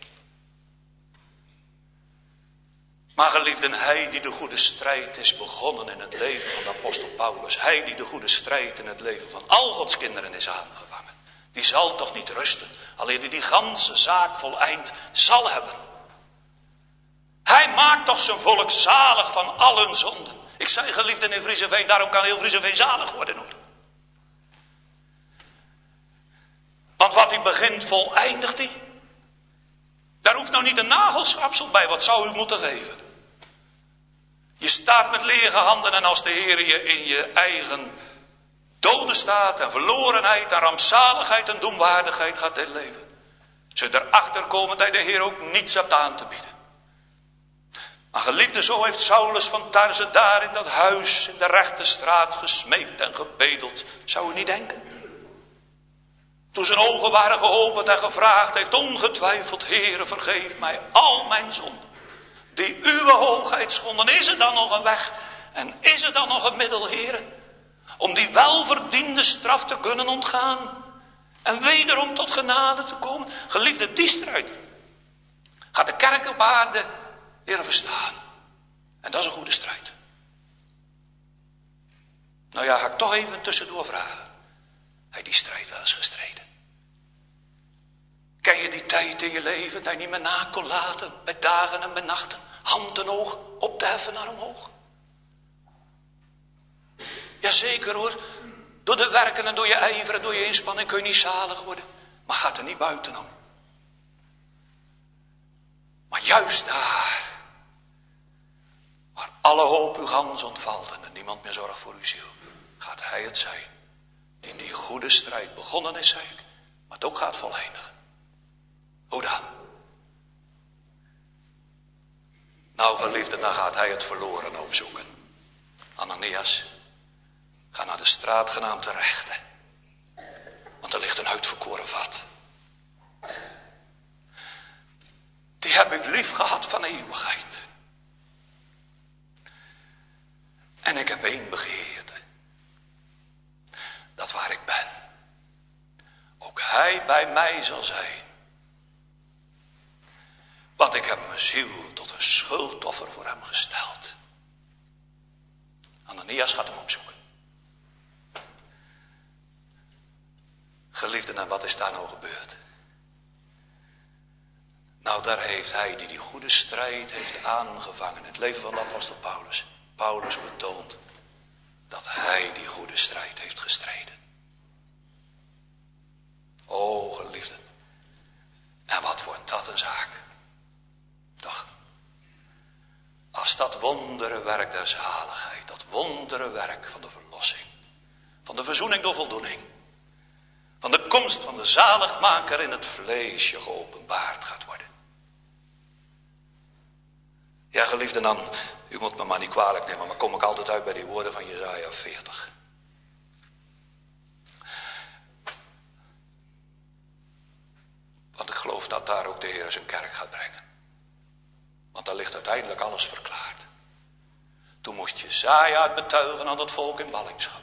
S2: Maar geliefden, hij die de goede strijd is begonnen in het leven van de apostel Paulus. Hij die de goede strijd in het leven van al Gods kinderen is aangevangen. Die zal toch niet rusten, alleen die die ganse zaak voleind zal hebben. Hij maakt toch zijn volk zalig van al hun zonden. Ik zei geliefden in Vriezeveen, daarom kan heel Vriezeveen zalig worden hoor. Want wat hij begint voleindigt hij. Daar hoeft nou niet een nagelschapsel bij, wat zou u moeten geven? Je staat met lege handen en als de Heer je in je eigen dode staat en verlorenheid en rampzaligheid en doemwaardigheid gaat inleven. Zul je erachter komen dat hij de Heer ook niets hebt aan te bieden. Maar geliefde, zo heeft Saulus van Tarse daar in dat huis in de rechte straat gesmeekt en gebedeld. Zou u niet denken? Toen zijn ogen waren geopend en gevraagd heeft ongetwijfeld, Heere, vergeef mij al mijn zonden. Die uw hoogheid schonden. Is er dan nog een weg en is er dan nog een middel, Heere, om die welverdiende straf te kunnen ontgaan en wederom tot genade te komen? Geliefde, die strijd gaat de kerk op aarde leren verstaan. En dat is een goede strijd. Nou ja, ga ik toch even tussendoor vragen. Hij die strijd wel eens gestreden? Ken je die tijd in je leven dat je niet meer na kon laten, bij dagen en bij nachten, hand en oog op te heffen naar omhoog? Jazeker hoor, door de werken en door je ijver en door je inspanning kun je niet zalig worden, maar gaat er niet buitenom. Maar juist daar, waar alle hoop uw gans ontvalt en er niemand meer zorgt voor uw ziel, gaat hij het zijn die in die goede strijd begonnen is, zei ik, maar het ook gaat voleindigen. Hoe dan? Nou geliefde, dan gaat hij het verloren opzoeken. Ananias, ga naar de straat genaamd de Rechte. Want er ligt een uitverkoren vat. Die heb ik lief gehad van eeuwigheid. En ik heb één begeerte. Dat waar ik ben, ook hij bij mij zal zijn. Want ik heb mijn ziel tot een schuldoffer voor hem gesteld. Ananias gaat hem opzoeken. Geliefden, en wat is daar nou gebeurd? Nou, daar heeft hij die die goede strijd heeft aangevangen in het leven van de apostel Paulus. Paulus betoont dat hij die goede strijd heeft gestreden. O, geliefden. En wat wordt dat een zaak? Toch, als dat wondere werk der zaligheid, dat wondere werk van de verlossing, van de verzoening door voldoening, van de komst van de zaligmaker in het vlees je geopenbaard gaat worden. Ja, geliefden, dan, u moet me maar niet kwalijk nemen, maar kom ik altijd uit bij die woorden van Jesaja veertig. Want ik geloof dat daar ook de Heer zijn kerk gaat brengen. Want daar ligt uiteindelijk alles verklaard. Toen moest Jesaja het betuigen aan het volk in ballingschap.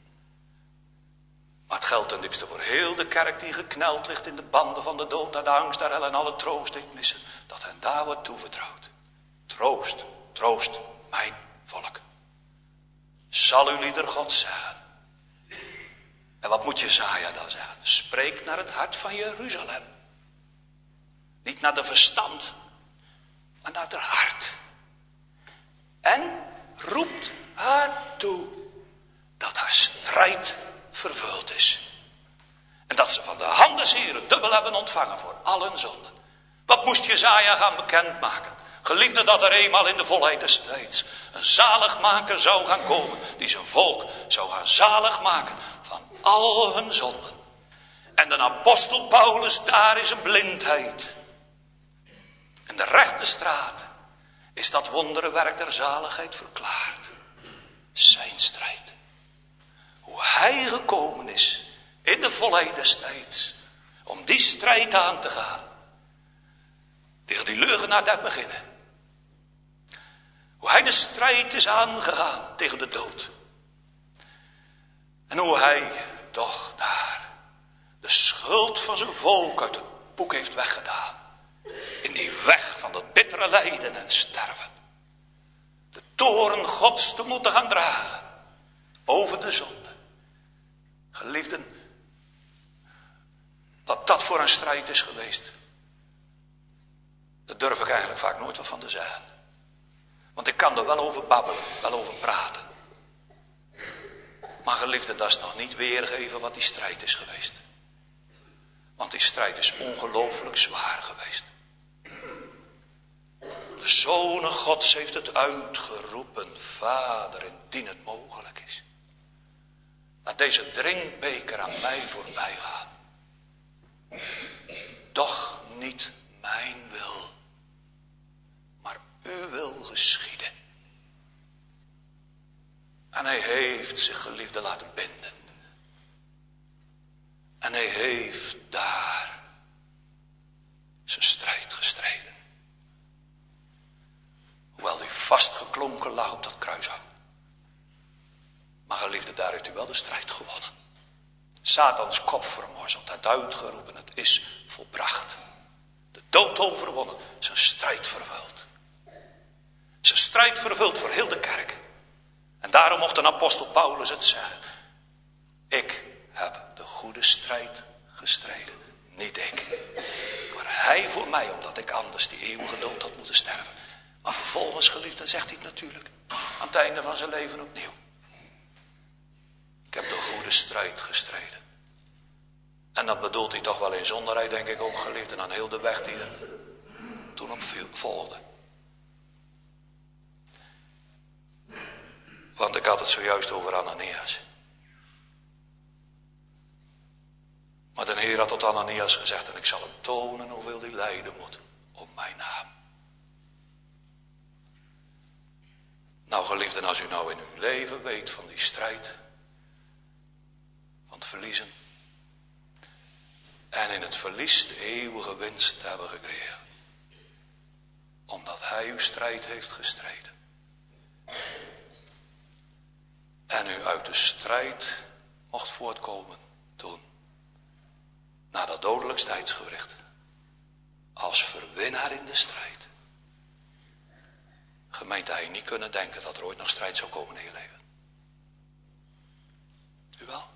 S2: Maar het geldt ten diepste voor heel de kerk die gekneld ligt in de banden van de dood en de angst der hel en alle troost deed missen. Dat hen daar wordt toevertrouwd. Troost, troost mijn volk. Zal uw lieder God zeggen. En wat moet Jesaja dan zeggen? Spreek naar het hart van Jeruzalem. Niet naar de verstand, maar naar haar hart. En roept haar toe dat haar strijd vervuld is. En dat ze van de hand des Heren dubbel hebben ontvangen voor al hun zonden. Wat moest Jesaja gaan bekendmaken? Geliefde, dat er eenmaal in de volheid des tijds een zaligmaker zou gaan komen, die zijn volk zou gaan zalig maken van al hun zonden. En de apostel Paulus daar is een blindheid. En de rechte straat is dat wondere werk der zaligheid verklaard. Zijn strijd. Hoe hij gekomen is in de volheid des tijds om die strijd aan te gaan. Tegen die leugenaar der beginnen. Hoe hij de strijd is aangegaan tegen de dood. En hoe hij toch daar de schuld van zijn volk uit het boek heeft weggedaan. In die weg van dat bittere lijden en sterven. De toorn Gods te moeten gaan dragen. Over de zonde. Geliefden, wat dat voor een strijd is geweest. Daar durf ik eigenlijk vaak nooit wat van te zeggen. Want ik kan er wel over babbelen, wel over praten. Maar geliefden, dat is nog niet weergeven wat die strijd is geweest. Want die strijd is ongelooflijk zwaar geweest. De Zoon Gods heeft het uitgeroepen, Vader, indien het mogelijk is. Laat deze drinkbeker aan mij voorbij gaan. Doch niet mijn wil, maar uw wil geschieden. En hij heeft zich, geliefde, laten binden. En hij heeft daar zijn strijd gestreden. Hoewel hij vastgeklonken lag op dat kruishout. Maar geliefde, daar heeft u wel de strijd gewonnen. Satans kop vermorzeld, het uitgeroepen, het is volbracht. De dood overwonnen, zijn strijd vervuld. Zijn strijd vervuld voor heel de kerk. En daarom mocht een apostel Paulus het zeggen. Ik heb de goede strijd gestreden. Niet ik. Maar hij voor mij, omdat ik anders die eeuwige dood had moeten sterven. Maar vervolgens, geliefd, zegt hij het natuurlijk. Aan het einde van zijn leven opnieuw. Ik heb de goede strijd gestreden. En dat bedoelt hij toch wel in zonderheid, denk ik ook, geliefd. En aan heel de weg die er toen op volgde. Want ik had het zojuist over Ananias. Maar de Heer had tot Ananias gezegd, en ik zal hem tonen hoeveel hij lijden moet om mijn naam. Nou geliefden, als u nou in uw leven weet van die strijd, van het verliezen, en in het verlies de eeuwige winst hebben gekregen. Omdat hij uw strijd heeft gestreden. En u uit de strijd mocht voortkomen toen. Na dat dodelijks tijdsgewricht. Als verwinnaar in de strijd. Gemeente, hij niet kunnen denken dat er ooit nog strijd zou komen in je leven. U wel?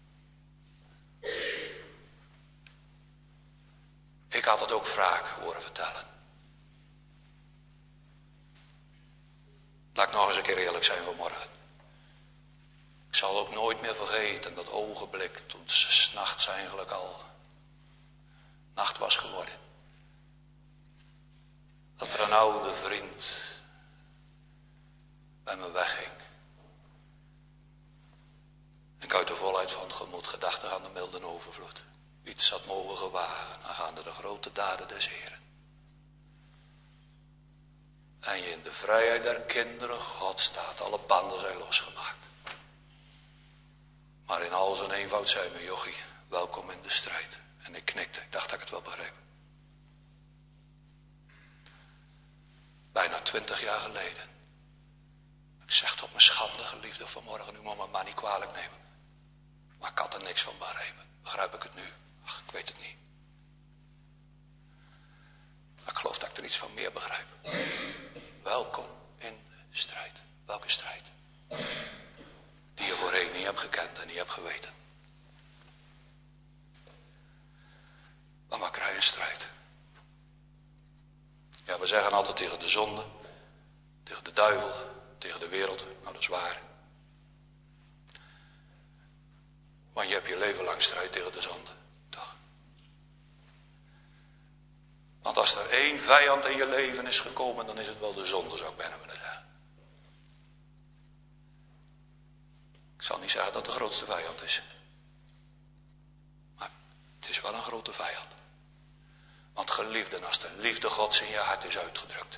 S2: Ik had het ook vaak horen vertellen. Laat ik nog eens een keer eerlijk zijn vanmorgen. Ik zal ook nooit meer vergeten dat ogenblik toen het 's nachts eigenlijk al nacht was geworden. Dat er een oude vriend bij me wegging. En ik uit de volheid van het gemoed gedachte aan de milde overvloed. Iets had mogen gewagen aangaande de grote daden des Heren. En je in de vrijheid der kinderen God staat. Alle banden zijn losgemaakt. Maar in al zijn eenvoud zei me, jochie, welkom in de strijd. En ik knikte, ik dacht dat ik het wel begreep. Bijna twintig jaar geleden. Ik zeg tot mijn schande, geliefde, vanmorgen, u moet me maar niet kwalijk nemen. Maar ik had er niks van begrepen. Begrijp ik het nu? Ach, ik weet het niet. Maar ik geloof dat ik er iets van meer begrijp. Welkom in de strijd. Welke strijd? Die je voorheen niet hebt gekend en niet hebt geweten. Dan maar krijg je een strijd. Ja, we zeggen altijd tegen de zonde, tegen de duivel, tegen de wereld. Nou, dat is waar. Want je hebt je leven lang strijd tegen de zonde. Toch? Want als er één vijand in je leven is gekomen, dan is het wel de zonde, zou ik bijna willen zeggen. Ik zal niet zeggen dat het de grootste vijand is. Maar het is wel een grote vijand. Want geliefden, als de liefde Gods in je hart is uitgedrukt.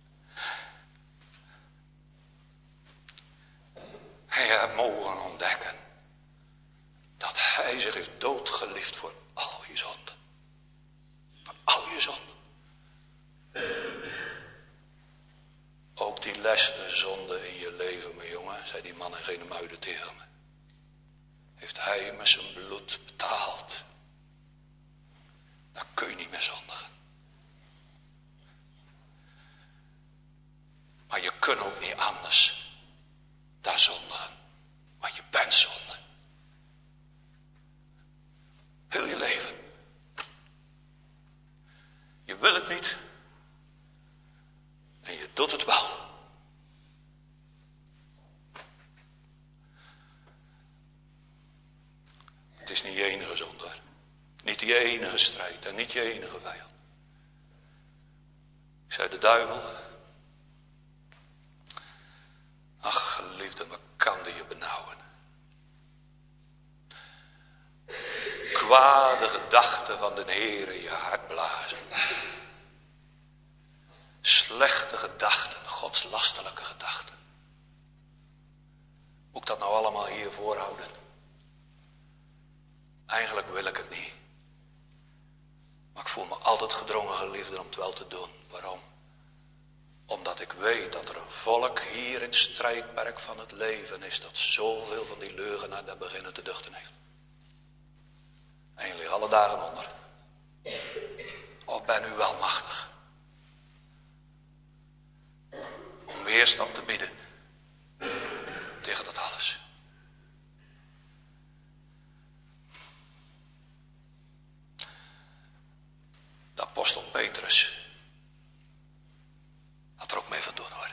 S2: En je hebt mogen ontdekken dat hij zich heeft doodgeliefd voor al je zonden. Voor al je zonden. Ook die lesste zonde in je leven, mijn jongen, zei die man en geen muiden tegen me. Heeft hij met zijn bloed betaald. kun je niet meer zondigen. Maar je kunt ook niet anders dan zondigen. Want je bent zonde. Heel je leven. Je wil het niet. En je doet het wel. Het is niet je enige zonde. Niet je enige strijd en niet je enige vijand. Ik zei de duivel. Ach geliefde, wat kan die je benauwen. Kwade gedachten van de Heer in je hart blazen. Slechte gedachten, godslastelijke gedachten. Moet ik dat nou allemaal hier voorhouden? Eigenlijk wil ik het niet. Maar ik voel me altijd gedrongen, geliefde, om het wel te doen. Waarom? Omdat ik weet dat er een volk hier in het strijdperk van het leven is dat zoveel van die leugenaar daar beginnen te duchten heeft. En je ligt alle dagen onder. Of ben u wel machtig? Om weerstand te bieden tegen dat alles. De apostel Petrus had er ook mee van doen hoor.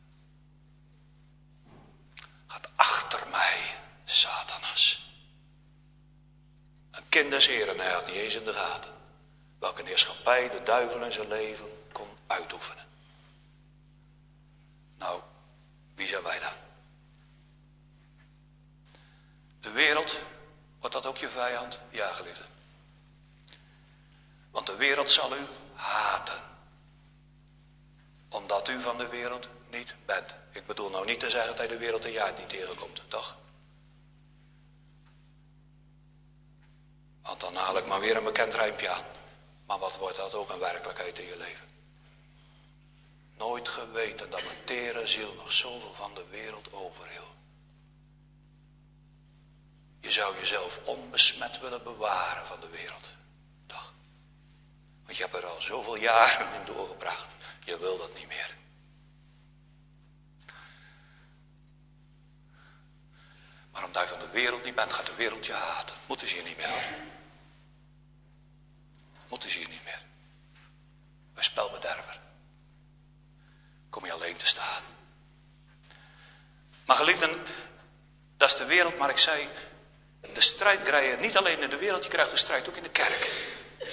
S2: Gaat achter mij, Satanas. Een kind des Heren, hij had niet eens in de gaten welke heerschappij de duivel in zijn leven kon uitoefenen. Nou, wie zijn wij dan? De wereld, wordt dat ook je vijand? Ja, geliefde. Want de wereld zal u haten. Omdat u van de wereld niet bent. Ik bedoel nou niet te zeggen dat hij de wereld een jaar niet tegenkomt, toch? Want dan haal ik maar weer een bekend rijmpje aan. Maar wat wordt dat ook een werkelijkheid in je leven? Nooit geweten dat mijn tere ziel nog zoveel van de wereld overhield. Je zou jezelf onbesmet willen bewaren van de wereld. Toch? Want je hebt er al zoveel jaren in doorgebracht. Je wil dat niet meer. Maar omdat je van de wereld niet bent, gaat de wereld je haten. Moeten ze je niet meer hoor. Moeten ze je niet meer. Een spelbederver. Kom je alleen te staan. Maar geliefden, dat is de wereld, maar ik zei, de strijd krijg je niet alleen in de wereld, je krijgt de strijd ook in de kerk.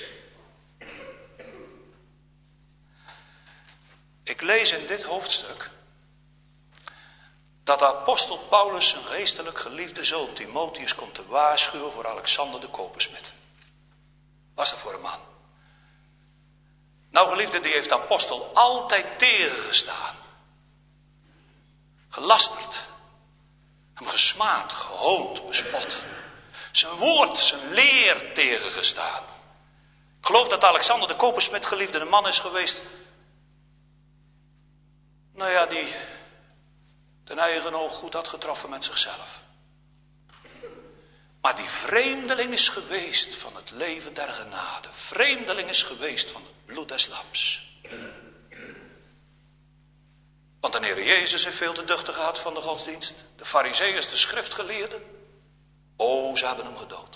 S2: Ik lees in dit hoofdstuk dat de apostel Paulus zijn geestelijk geliefde zoon Timotheus komt te waarschuwen voor Alexander de kopersmid. Was dat voor een man? Nou geliefde, die heeft de apostel altijd tegengestaan. Gelasterd. Hem gesmaad, gehoond, bespot. Zijn woord, zijn leer tegengestaan. Ik geloof dat Alexander de kopersmid geliefde een man is geweest. Nou ja, die ten eigen oog goed had getroffen met zichzelf. Maar die vreemdeling is geweest van het leven der genade. Vreemdeling is geweest van het bloed des lams. Want de Heer Jezus heeft veel te duchten gehad van de godsdienst. De Farizeeërs, de schriftgeleerden. O, ze hebben hem gedood.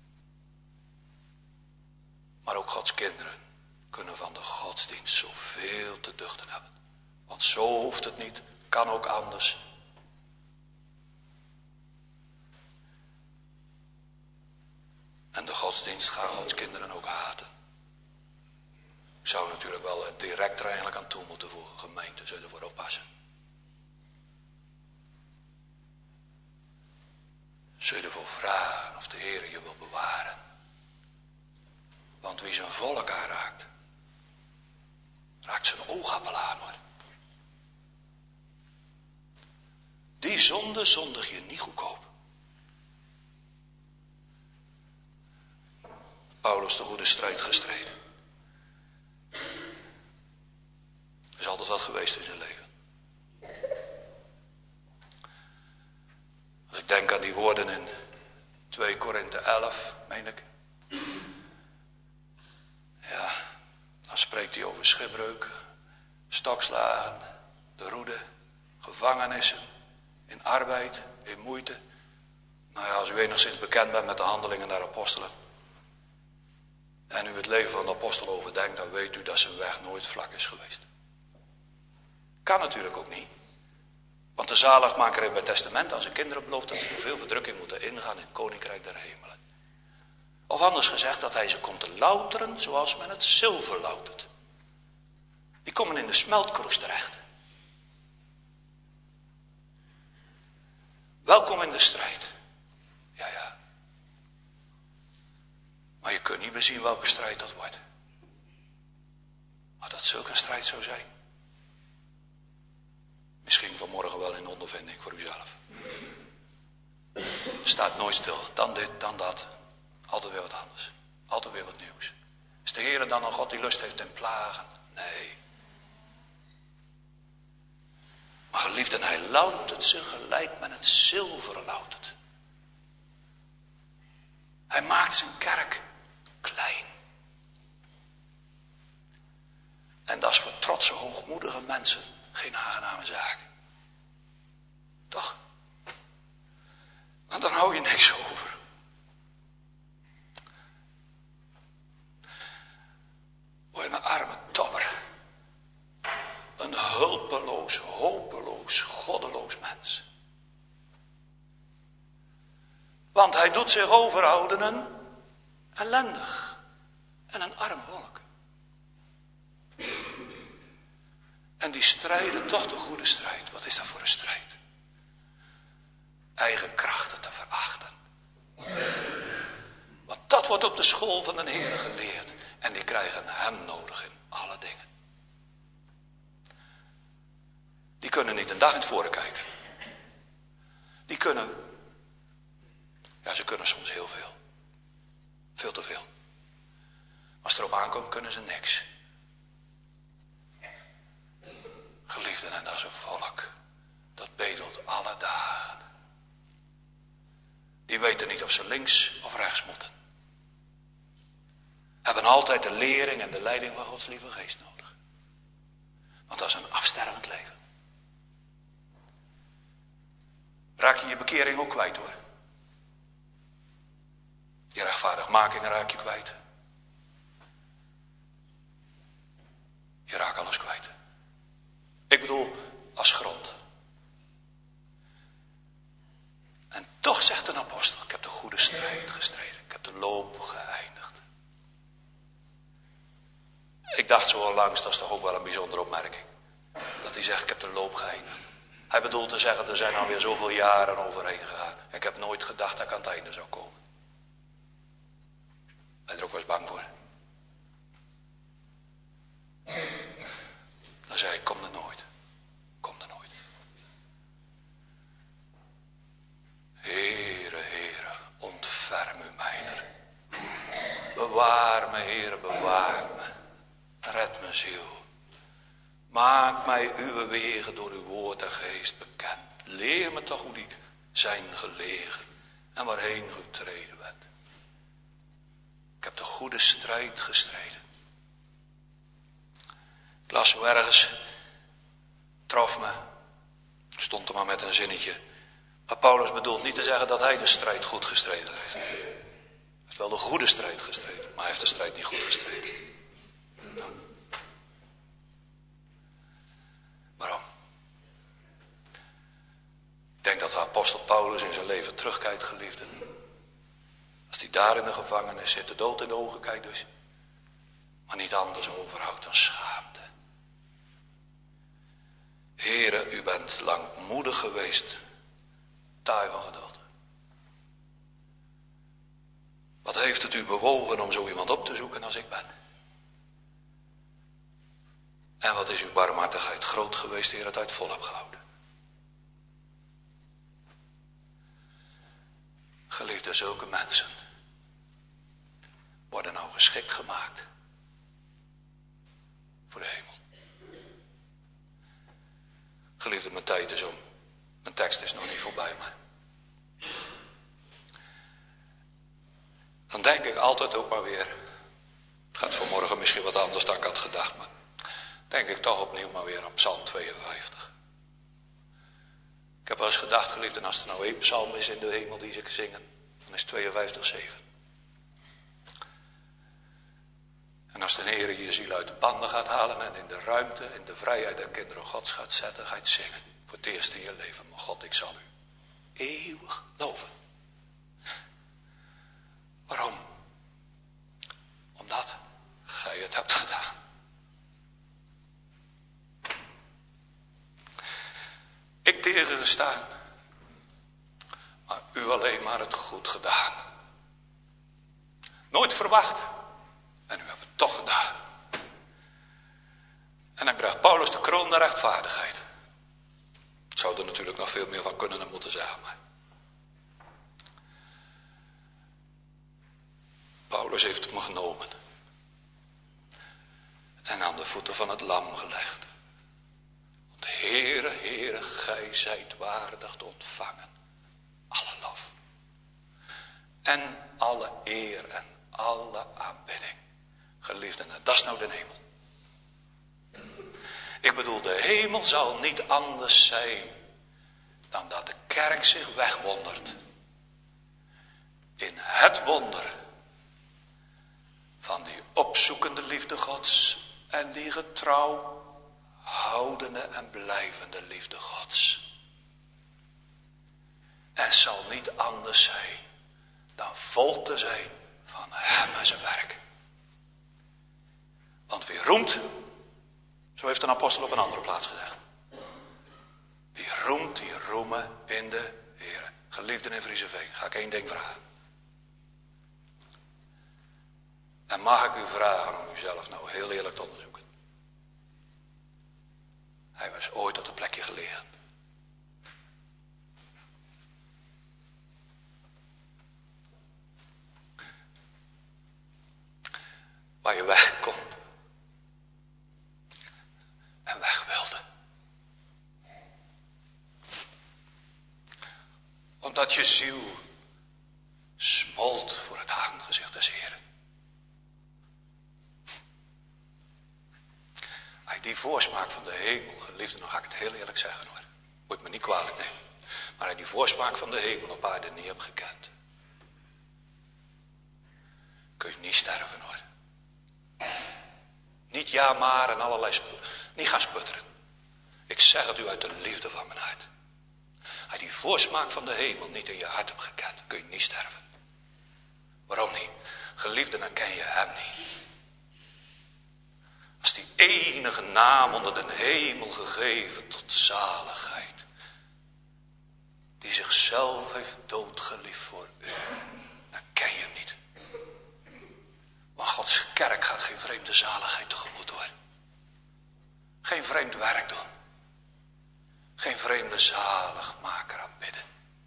S2: Maar ook Gods kinderen kunnen van de godsdienst zoveel te duchten hebben. Want zo hoeft het niet, kan ook anders. En de godsdienst gaan Gods kinderen ook haten. Ik zou natuurlijk wel direct er eigenlijk aan toe moeten voegen. Gemeenten zullen ervoor oppassen. Zul je ervoor vragen of de Heer je wil bewaren. Want wie zijn volk aanraakt, raakt zijn oogappel aan hoor. Die zonde zondig je niet goedkoop. Paulus de goede strijd gestreden. Er is altijd wat geweest in zijn leven. Als ik denk aan die woorden in twee Korinthe elf, meen ik. spreekt hij over schipbreuk, stokslagen, de roede, gevangenissen, in arbeid, in moeite. Nou ja, als u enigszins bekend bent met de handelingen der apostelen en u het leven van de apostel overdenkt, dan weet u dat zijn weg nooit vlak is geweest. Kan natuurlijk ook niet. Want de zaligmaker heeft bij testament aan zijn kinderen beloofd dat ze door veel verdrukking moeten ingaan in het koninkrijk der hemelen. Of anders gezegd, dat hij ze komt te louteren zoals men het zilver loutert. Die komen in de smeltkroes terecht. Welkom in de strijd. Ja, ja. Maar je kunt niet bezien welke strijd dat wordt. Maar dat zulke een strijd zou zijn. Misschien vanmorgen wel in ondervinding voor uzelf. Staat nooit stil. Dan dit, dan dat. Altijd weer wat anders. Altijd weer wat nieuws. Is de Heer dan een God die lust heeft in plagen? Nee. Maar geliefden, hij loutert ze gelijk met het zilver loutert. Hij maakt zijn kerk klein. En dat is voor trotse, hoogmoedige mensen geen aangename zaak. Toch? Want dan hou je niks over. Word je een arme tobber. Een hulpeloos, hopeloos, goddeloos mens. Want hij doet zich overhouden een ellendig en een arm volk. En die strijden toch de goede strijd. Wat is dat voor een strijd? Eigen krachten te verachten. Want dat wordt op de school van de Heer geleerd. En die krijgen hem nodig in alle dingen. Die kunnen niet een dag in het voren kijken. Die kunnen, ja ze kunnen soms heel veel. Veel te veel. Maar als het erop aankomt kunnen ze niks. Geliefden, en dat is een volk. Dat bedelt alle dagen. Die weten niet of ze links of rechts moeten. Hebben altijd de lering en de leiding van Gods lieve geest nodig. Want dat is een afstervend leven. Raak je je bekering ook kwijt hoor. Je rechtvaardigmaking raak je kwijt. Je raakt alles kwijt. Ik bedoel, als grond. En toch zegt een apostel, ik heb de goede strijd gestreden. Ik heb de loop geëindigd. Ik dacht zo onlangs, dat is toch ook wel een bijzondere opmerking. Dat hij zegt, ik heb de loop geëindigd. Hij bedoelt te zeggen, er zijn alweer zoveel jaren overheen gegaan. Ik heb nooit gedacht dat ik aan het einde zou komen. Hij er ook was bang voor. Dan zei ik, kom er nooit. Kom er nooit. Heere, Heere, ontferm u mijner. Bewaar me, Heere, bewaar me. Red mijn ziel. Maak mij uw wegen door uw woord en geest bekend. Leer me toch hoe die zijn gelegen en waarheen u getreden bent. Ik heb de goede strijd gestreden. Ik las zo ergens, trof me, stond er maar met een zinnetje. Maar Paulus bedoelt niet te zeggen dat hij de strijd goed gestreden heeft. Hij heeft wel de goede strijd gestreden, maar hij heeft de strijd niet goed gestreden. Nou. Waarom? Ik denk dat de apostel Paulus in zijn leven terugkijkt, geliefden. Als hij daar in de gevangenis zit, de dood in de ogen kijkt dus. Maar niet anders overhoudt dan schaamte. Heere, u bent langmoedig geweest. Taai van geduld. Wat heeft het u bewogen om zo iemand op te zoeken als ik ben? En wat is uw barmhartigheid groot geweest, Heer, dat uit vol hebt gehouden. Geliefde, zulke mensen worden nou geschikt gemaakt voor de hemel. Geliefde, mijn tijd is om. Mijn tekst is nog niet voorbij, maar dan denk ik altijd ook maar weer, het gaat vanmorgen misschien wat anders dan ik had gedacht, maar denk ik toch opnieuw maar weer aan Psalm tweeënvijftig. Ik heb wel eens gedacht, geliefden, als er nou één psalm is in de hemel die ze zingen, dan is tweeënvijftig zeven. En als de Heer je ziel uit de banden gaat halen en in de ruimte, in de vrijheid der kinderen Gods gaat zetten, ga je het zingen. Voor het eerst in je leven. Maar God, ik zal u eeuwig loven. Waarom? Omdat gij het hebt gedaan. Ik tegengestaan, maar u alleen maar het goed gedaan. Nooit verwacht. En u hebt het toch gedaan. En dan krijgt Paulus de kroon der rechtvaardigheid. Ik zou er natuurlijk nog veel meer van kunnen en moeten zeggen. Maar Paulus heeft hem genomen. En aan de voeten van het lam gelegd. Want Heere, Heere, gij zijt waardig te ontvangen. Alle lof. En alle eer en alle aanbidding. Geliefden, dat is nou de hemel. Ik bedoel, de hemel zal niet anders zijn dan dat de kerk zich wegwondert in het wonder van die opzoekende liefde Gods en die getrouw houdende en blijvende liefde Gods. En zal niet anders zijn dan vol te zijn van hem en zijn werk. Want wie roemt, zo heeft een apostel op een andere plaats gezegd. Wie roemt, die roemen in de Heer. Geliefden in Vriezeveen, ga ik één ding vragen. En mag ik u vragen om uzelf nou heel eerlijk te onderzoeken. Hij was ooit op een plekje gelegen. Waar je weg kon. En weg wilde. Omdat je ziel smolt voor het aangezicht des Heeren. Als je die voorsmaak van de hemel, geliefde, dan ga ik het heel eerlijk zeggen hoor. Moet je me niet kwalijk nemen. Maar als je die voorsmaak van de hemel op aarde niet hebt gekend. Kun je niet sterven hoor. Niet ja maar en allerlei sp- niet gaan sputteren. Ik zeg het u uit de liefde van mijn hart. Als je die voorsmaak van de hemel niet in je hart hebt gekend, kun je niet sterven. Waarom niet? Geliefde, dan ken je hem niet. Als die enige naam onder de hemel gegeven tot zaligheid. Die zichzelf heeft doodgeliefd voor u. Dan ken je hem niet. Maar Gods kerk gaat geen vreemde zaligheid tegemoet hoor. Geen vreemd werk doen. Geen vreemde zaligmaker aanbidden.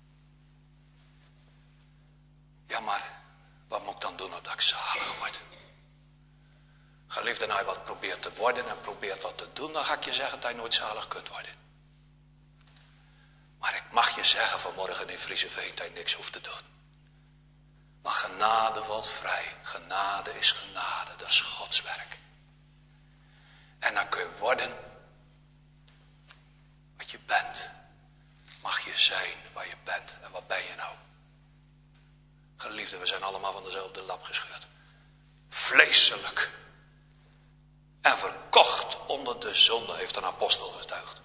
S2: Ja maar, wat moet ik dan doen opdat ik zalig word? Geliefde, nou je wat probeert te worden en probeert wat te doen, dan ga ik je zeggen dat je nooit zalig kunt worden. Maar ik mag je zeggen vanmorgen in Vriezeveen dat je niks hoeft te doen. Maar genade valt vrij. Genade is genade. Dat is Gods werk. En dan kun je worden wat je bent. Mag je zijn waar je bent. En wat ben je nou? Geliefden, we zijn allemaal van dezelfde lap gescheurd. Vleeselijk. En verkocht onder de zonde, heeft een apostel getuigd.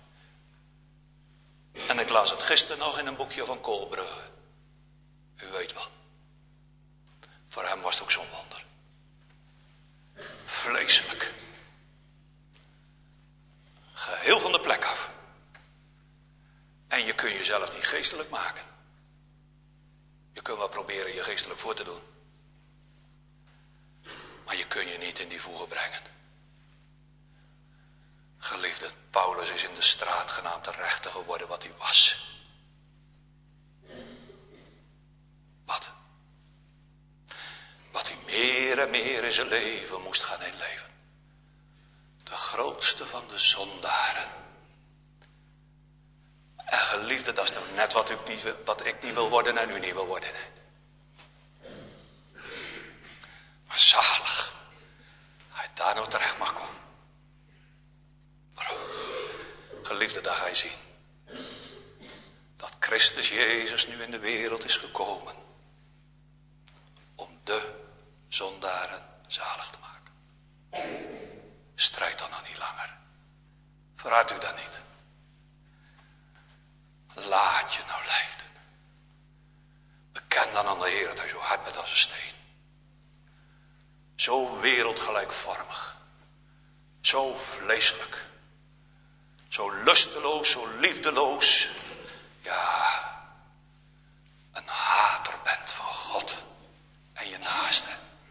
S2: En ik las het gisteren nog in een boekje van Koolbrugge. U weet wel. Voor hem was het ook zo'n wonder. Vleeselijk. Geheel van de plek af. En je kunt jezelf niet geestelijk maken. Je kunt wel proberen je geestelijk voor te doen. Maar je kunt je niet in die voegen brengen. Geliefde, Paulus is in de straat genaamd de rechter geworden wat hij was. Wat? Wat hij meer en meer in zijn leven moest gaan inleven. De grootste van de zondaren. En geliefde, dat is nou net wat, u niet, wat ik niet wil worden en u niet wil worden. Maar zalig. Hij Geliefde, dat ga je zien. Dat Christus Jezus nu in de wereld is gekomen. Om de zondaren zalig te maken. Strijd dan nog niet langer. Verraad u dat niet. Laat je nou leiden. Beken dan aan de Heer dat hij zo hard bent als een steen. Zo wereldgelijkvormig. Zo vleeselijk. Zo lusteloos, zo liefdeloos. Ja, een hater bent van God en je naaste.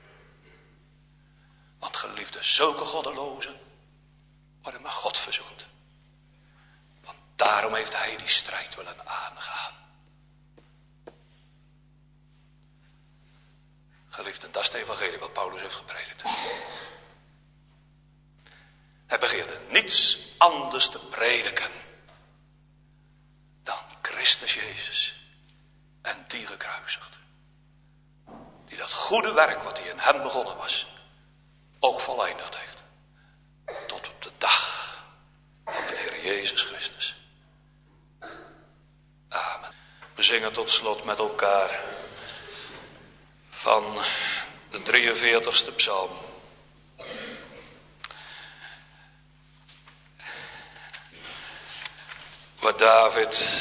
S2: Want geliefde, zulke goddelozen worden met God verzoend. Want daarom heeft hij die strijd willen aangaan. Geliefde, dat is het evangelie wat Paulus heeft gepredikt. Hij begeerde niets anders te prediken dan Christus Jezus en die gekruisigd. Die dat goede werk wat hij in hem begonnen was, ook voleindigd heeft. Tot op de dag van de Heer Jezus Christus. Amen. We zingen tot slot met elkaar van de drieënveertigste psalm. Waar David,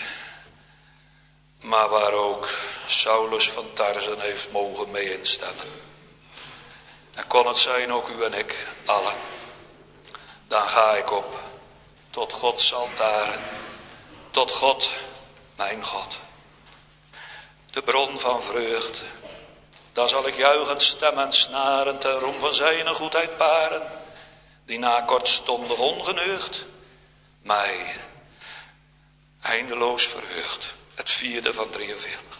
S2: maar waar ook Saulus van Tarsen heeft mogen mee instemmen. En kon het zijn ook u en ik, allen. Dan ga ik op tot Gods altaren, tot God, mijn God. De bron van vreugde, dan zal ik juichend stemmen en snaren ten roem van zijn goedheid paren, die na kortstondig ongeneugd mij eindeloos verheugt. Het vierde van drieënveertig.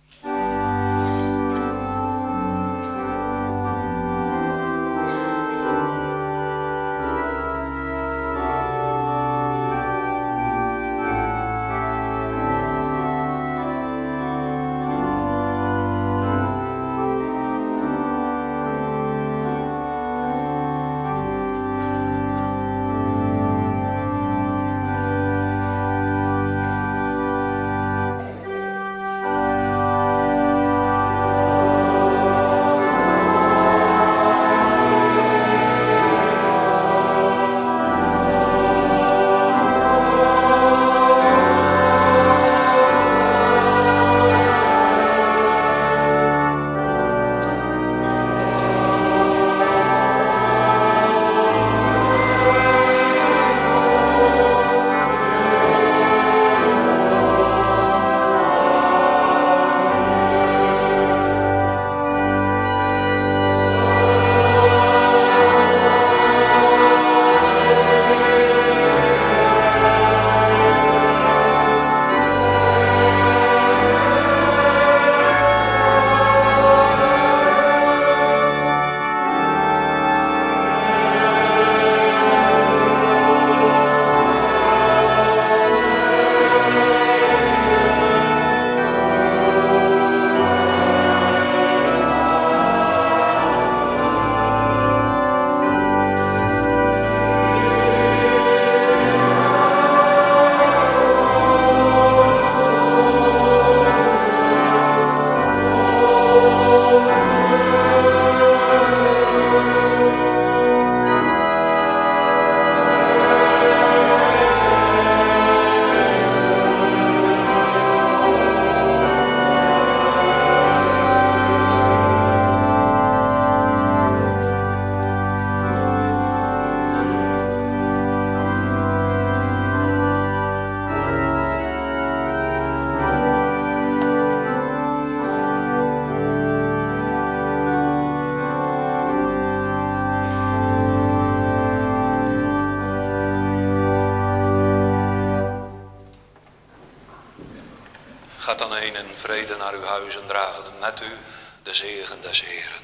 S2: Gaat dan heen in vrede naar uw huizen, dragende met u de zegen des Heeren.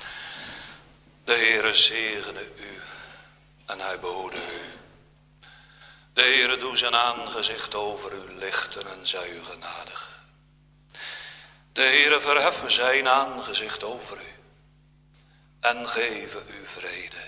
S2: De Heere zegene u en hij behoede u. De Heere doe zijn aangezicht over u lichten en zij u genadig. De Heere verheffen zijn aangezicht over u en geven u vrede.